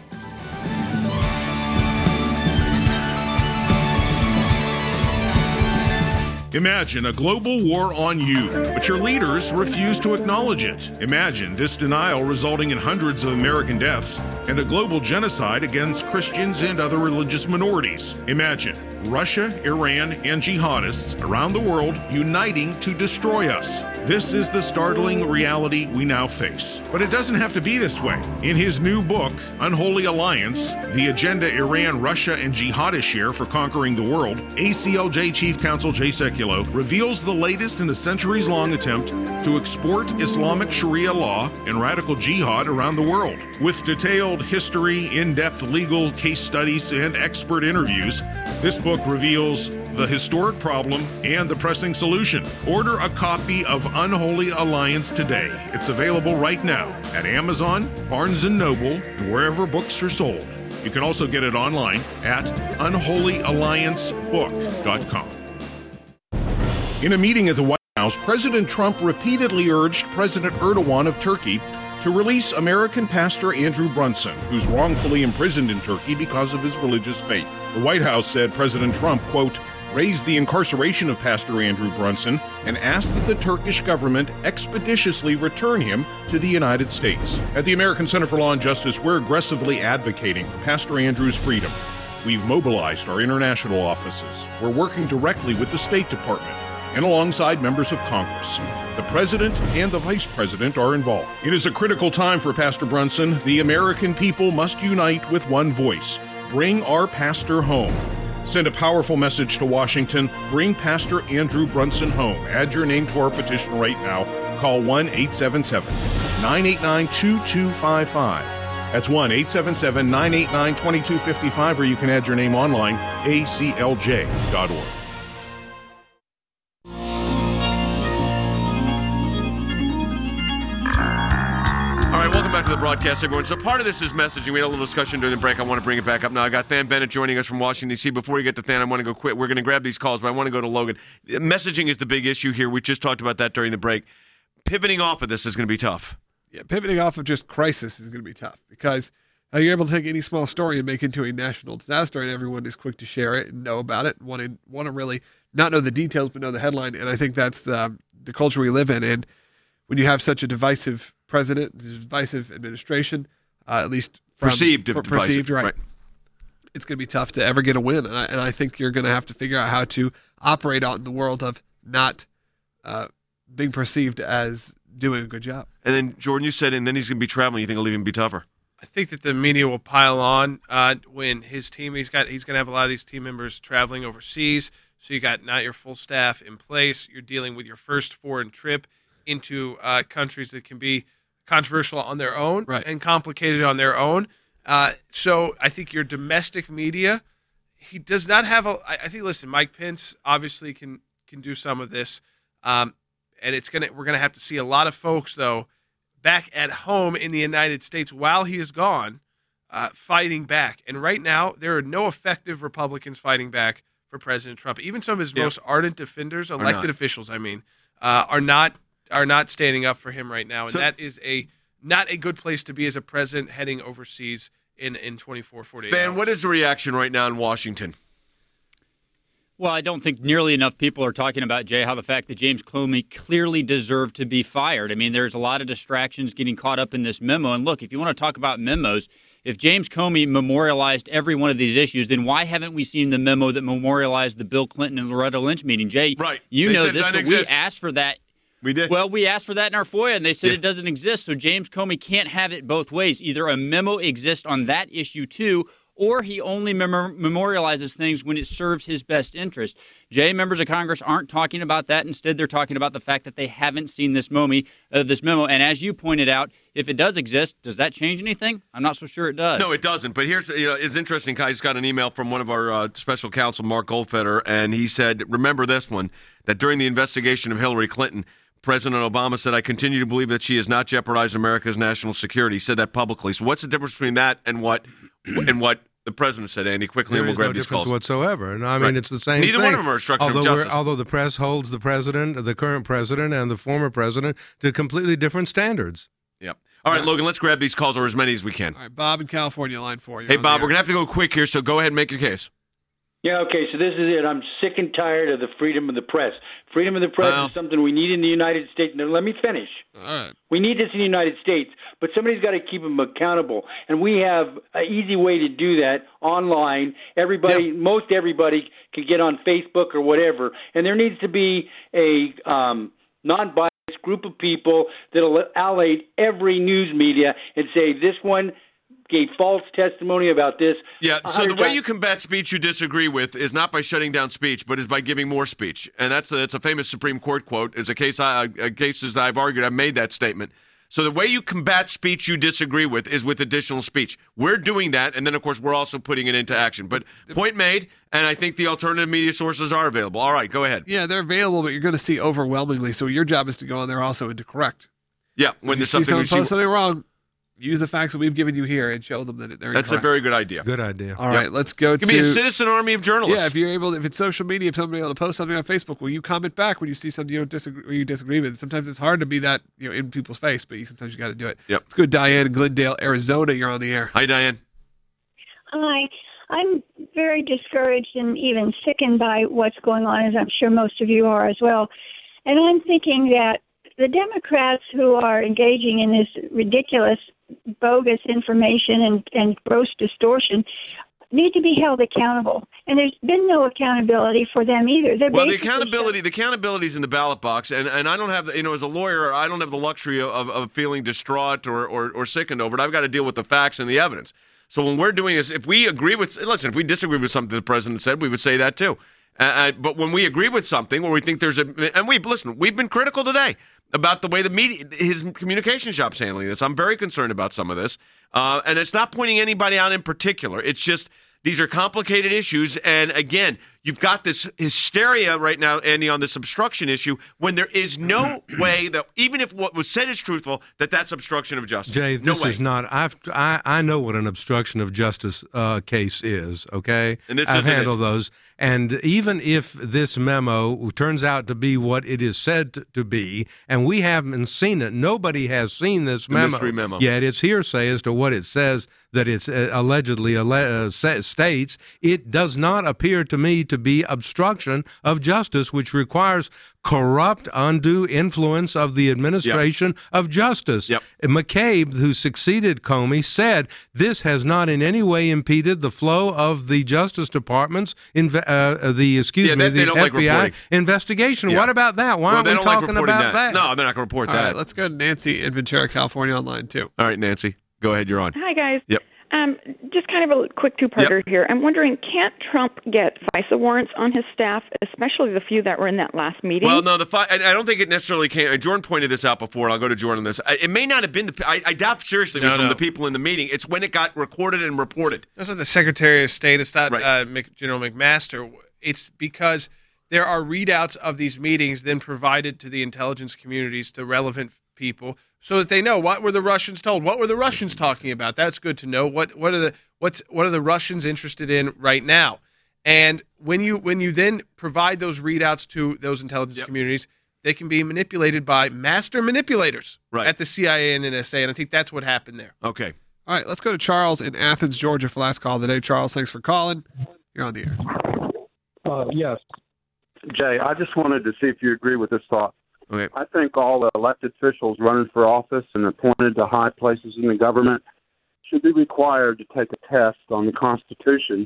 Imagine a global war on you, but your leaders refuse to acknowledge it. Imagine this denial resulting in hundreds of American deaths and a global genocide against Christians and other religious minorities. Imagine Russia, Iran, and jihadists around the world uniting to destroy us. This is the startling reality we now face. But it doesn't have to be this way. In his new book, Unholy Alliance, The Agenda Iran, Russia, and Jihadists Share for Conquering the World, A C L J Chief Counsel Jay Sekulow reveals the latest in a centuries-long attempt to export Islamic Sharia law and radical jihad around the world. With detailed history, in-depth legal case studies, and expert interviews, this book reveals the historic problem and the pressing solution. Order a copy of Unholy Alliance today. It's available right now at Amazon, Barnes and Noble, and wherever books are sold. You can also get it online at unholy alliance book dot com. In a meeting at the White House, President Trump repeatedly urged President Erdogan of Turkey to release American pastor Andrew Brunson, who's wrongfully imprisoned in Turkey because of his religious faith. The White House said President Trump, quote, raised the incarceration of Pastor Andrew Brunson and asked that the Turkish government expeditiously return him to the United States. At the American Center for Law and Justice, we're aggressively advocating for Pastor Andrew's freedom. We've mobilized our international offices. We're working directly with the State Department and alongside members of Congress. The President and the Vice President are involved. It is a critical time for Pastor Brunson. The American people must unite with one voice. Bring our pastor home. Send a powerful message to Washington. Bring Pastor Andrew Brunson home. Add your name to our petition right now. Call one eight seven seven, nine eight nine, two two five five. That's one eight seven seven, nine eight nine, two two five five, or you can add your name online, A C L J dot org. to the broadcast, everyone. So part of this is messaging. We had a little discussion during the break. I want to bring it back up now. I got Than Bennett joining us from Washington, D C. Before we get to Than, I want to go quick. We're going to grab these calls, but I want to go to Logan. Messaging is the big issue here. We just talked about that during the break. Pivoting off of this is going to be tough. Yeah, pivoting off of just crisis is going to be tough because uh, you're able to take any small story and make it into a national disaster, and everyone is quick to share it and know about it and want to, want to really not know the details but know the headline. And I think that's uh, the culture we live in. And when you have such a divisive president, divisive administration, uh, at least from, perceived, for, divisive, perceived, right? right. It's going to be tough to ever get a win, and I, and I think you're going to have to figure out how to operate out in the world of not uh, being perceived as doing a good job. And then Jordan, you said, and then he's going to be traveling. You think it'll even be tougher? I think that the media will pile on uh, when his team. He's got. He's going to have a lot of these team members traveling overseas. So you got not your full staff in place. You're dealing with your first foreign trip into uh, countries that can be controversial on their own right. and complicated on their own. Uh, so I think your domestic media, he does not have a. I, I think. Listen, Mike Pence obviously can can do some of this, um, and it's gonna. We're gonna have to see a lot of folks though back at home in the United States while he is gone, uh, fighting back. And right now, there are no effective Republicans fighting back for President Trump. Even some of his yep. most ardent defenders, elected officials, I mean, uh, are not. are not standing up for him right now, and so, that is a not a good place to be as a president heading overseas in, in twenty-four, forty-eight Ben, hours. what is the reaction right now in Washington? Well, I don't think nearly enough people are talking about, Jay, how the fact that James Comey clearly deserved to be fired. I mean, there's a lot of distractions getting caught up in this memo. And look, if you want to talk about memos, if James Comey memorialized every one of these issues, then why haven't we seen the memo that memorialized the Bill Clinton and Loretta Lynch meeting? Jay, right. you They know said this, it but doesn't we exist. asked for that. We did. Well, we asked for that in our FOIA, and they said Yeah. it doesn't exist. So James Comey can't have it both ways. Either a memo exists on that issue, too, or he only mem- memorializes things when it serves his best interest. Jay, members of Congress aren't talking about that. Instead, they're talking about the fact that they haven't seen this memo. Uh, this memo. And as you pointed out, if it does exist, does that change anything? I'm not so sure it does. No, it doesn't. But here's, you know, it's interesting. I just got an email from one of our uh, special counsel, Mark Goldfeder, and he said, remember this one, that during the investigation of Hillary Clinton, President Obama said, I continue to believe that she has not jeopardized America's national security. He said that publicly. So what's the difference between that and what and what the president said, Andy? Quickly, There and we'll is grab no these difference calls. whatsoever. And I mean, Right. it's the same Neither thing. one of them are obstruction although of we're- justice. Although the press holds the president, the current president, and the former president to completely different standards. Yep. All right, Logan, let's grab these calls, or as many as we can. All right, Bob in California, line four. You're Hey, on Bob, the we're going to have to go quick here, so go ahead and make your case. Yeah, okay, so this is it. I'm sick and tired of the freedom of the press. Freedom of the press Well. is something we need in the United States. Now, let me finish. All right. We need this in the United States, but somebody's got to keep them accountable. And we have an easy way to do that online. Everybody, Yep. most everybody can get on Facebook or whatever. And there needs to be a um, non-biased group of people that will allay every news media and say this one gave false testimony about this. Yeah, so the one hundred way times. you combat speech you disagree with is not by shutting down speech, but is by giving more speech. And that's a, that's a famous Supreme Court quote. It's a case I, a cases that I've argued, I've made that statement. So the way you combat speech you disagree with is with additional speech. We're doing that, and then, of course, we're also putting it into action. But point made, and I think the alternative media sources are available. All right, go ahead. Yeah, they're available, but you're going to see overwhelmingly. So your job is to go on there also and to correct. Yeah, So when if you there's see something someone we see- post something wrong, use the facts that we've given you here and show them that they're That's a incorrect. very good idea. Good idea. All right, let's go It to... could be a citizen army of journalists. Yeah, if you're able, if it's social media, if somebody able to post something on Facebook, will you comment back when you see something you don't disagree, or you disagree with? Sometimes it's hard to be that, you know, in people's face, but you, sometimes you got to do it. Yep. Let's go to Diane in Glendale, Arizona. You're on the air. Hi, Diane. Hi. I'm very discouraged and even sickened by what's going on, as I'm sure most of you are as well. And I'm thinking that the Democrats who are engaging in this ridiculous, bogus information and, and gross distortion need to be held accountable. And there's been no accountability for them either. They're Well, the basically accountability, the accountability is in the ballot box, and, and I don't have, you know, as a lawyer, I don't have the luxury of, of feeling distraught or, or, or sickened over it. I've got to deal with the facts and the evidence. So when we're doing this, if we agree with, listen, if we disagree with something the president said, we would say that too. Uh, but when we agree with something, or we think there's a, and we listen, we've been critical today about the way the media, his communication shop's handling this. I'm very concerned about some of this, uh, and it's not pointing anybody out in particular. It's just these are complicated issues, and again, you've got this hysteria right now, Andy, on this obstruction issue when there is no way that, even if what was said is truthful, that that's obstruction of justice. Jay, this no way. is not. I've, I I know what an obstruction of justice uh, case is. Okay, and this I've isn't handled it. those. And even if this memo turns out to be what it is said to, to be, and we haven't seen it, nobody has seen this The memo, mystery memo. yet it's hearsay as to what it says that it's uh, allegedly alle- uh, sa- states. It does not appear to me to be obstruction of justice, which requires corrupt, undue influence of the administration yep. of justice. Yep. McCabe, who succeeded Comey, said this has not in any way impeded the flow of the Justice Department's inve- uh, the excuse yeah, me they, the they F B I like investigation. Yeah. What about that? Why well, aren't we don't talking like about that. that? No, they're not going to report All that. right, let's go to Nancy in Ventura, California, online too. All right, Nancy, go ahead. You're on. Hi, guys. Yep. Um, just kind of a quick two-parter Yep. here. I'm wondering, can't Trump get FISA warrants on his staff, especially the few that were in that last meeting? Well, no, the fi- I I don't think it necessarily can. Jordan pointed this out before, and I'll go to Jordan on this. I- It may not have been the. I, I doubt seriously it was No, from no. the people in the meeting. It's when it got recorded and reported. It's not the Secretary of State. It's not uh, Mc, General McMaster. It's because there are readouts of these meetings then provided to the intelligence communities, to relevant people, so that they know what were the Russians told. What were the Russians talking about? That's good to know. What what are the what's what are the Russians interested in right now? And when you when you then provide those readouts to those intelligence Yep. communities, they can be manipulated by master manipulators Right. at the C I A and N S A. And I think that's what happened there. Okay. All right, let's go to Charles in Athens, Georgia for last call of the day. Charles, thanks for calling. You're on the air. Uh, yes. Jay, I just wanted to see if you agree with this thought. Okay. I think all the elected officials running for office and appointed to high places in the government should be required to take a test on the Constitution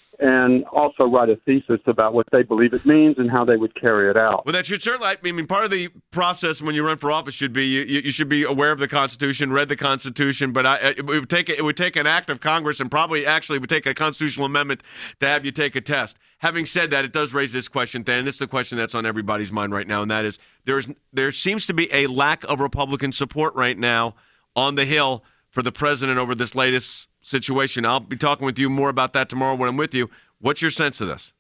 and also write a thesis about what they believe it means and how they would carry it out. Well, that should certainly. I mean, part of the process when you run for office should be you, you should be aware of the Constitution, read the Constitution. But I, it would take it would take an act of Congress, and probably actually would take a constitutional amendment to have you take a test. Having said that, it does raise this question, Dan. This is the question that's on everybody's mind right now, and that is there's there seems to be a lack of Republican support right now on the Hill for the president over this latest situation. I'll be talking with you more about that tomorrow when I'm with you. What's your sense of this?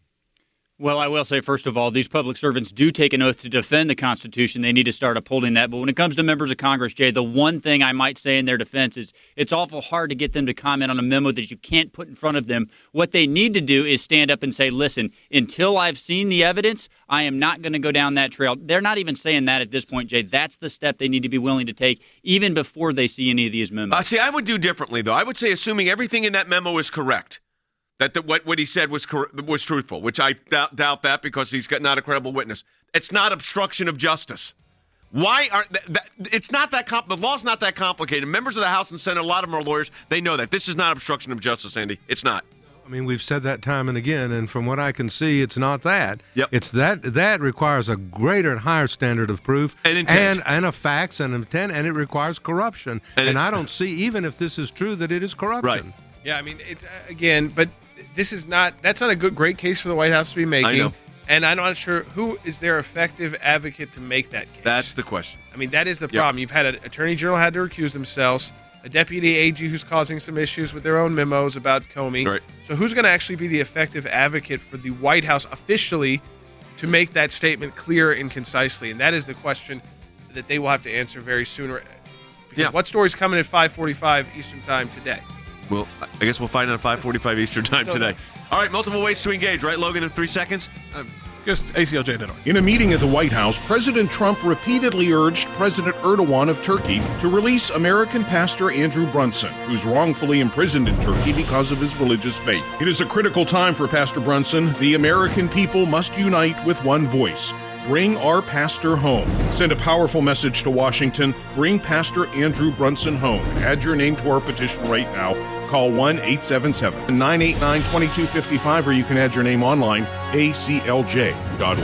Well, I will say, first of all, these public servants do take an oath to defend the Constitution. They need to start upholding that. But when it comes to members of Congress, Jay, the one thing I might say in their defense is it's awful hard to get them to comment on a memo that you can't put in front of them. What they need to do is stand up and say, listen, until I've seen the evidence, I am not going to go down that trail. They're not even saying that at this point, Jay. That's the step they need to be willing to take even before they see any of these memos. Uh, see, I would do differently, though. I would say assuming everything in that memo is correct. That the, what, what he said was cor- was truthful, which I doubt, doubt that because he's got not a credible witness. It's not obstruction of justice. Why aren't th- that? It's not that comp- the law's not that complicated. Members of the House and Senate, a lot of them are lawyers. They know that this is not obstruction of justice, Andy. It's not. I mean, we've said that time and again, and from what I can see, it's not that. Yep. It's that that requires a greater and higher standard of proof and intent, and, and of facts and intent, and it requires corruption. And, and it, I don't see, even if this is true, that it is corruption. Right. Yeah, I mean, it's uh, again, but this is not. That's not a good, great case for the White House to be making. I know. And I'm not sure who is their effective advocate to make that case. That's the question. I mean, that is the Yep. problem. You've had an attorney general had to recuse themselves, a deputy A G who's causing some issues with their own memos about Comey. Right. So who's going to actually be the effective advocate for the White House officially to make that statement clear and concisely? And that is the question that they will have to answer very soon. Because Yeah. what story's coming at five forty-five Eastern Time today? Well, I guess we'll find out at five forty-five Eastern Time today. All right, multiple ways to engage, right, Logan, in three seconds? Uh, just A C L J dot org. In a meeting at the White House, President Trump repeatedly urged President Erdogan of Turkey to release American pastor Andrew Brunson, who's wrongfully imprisoned in Turkey because of his religious faith. It is a critical time for Pastor Brunson. The American people must unite with one voice. Bring our pastor home. Send a powerful message to Washington. Bring Pastor Andrew Brunson home. Add your name to our petition right now. Call one eight seven seven, nine eight nine, two two five five, or you can add your name online, A C L J dot org.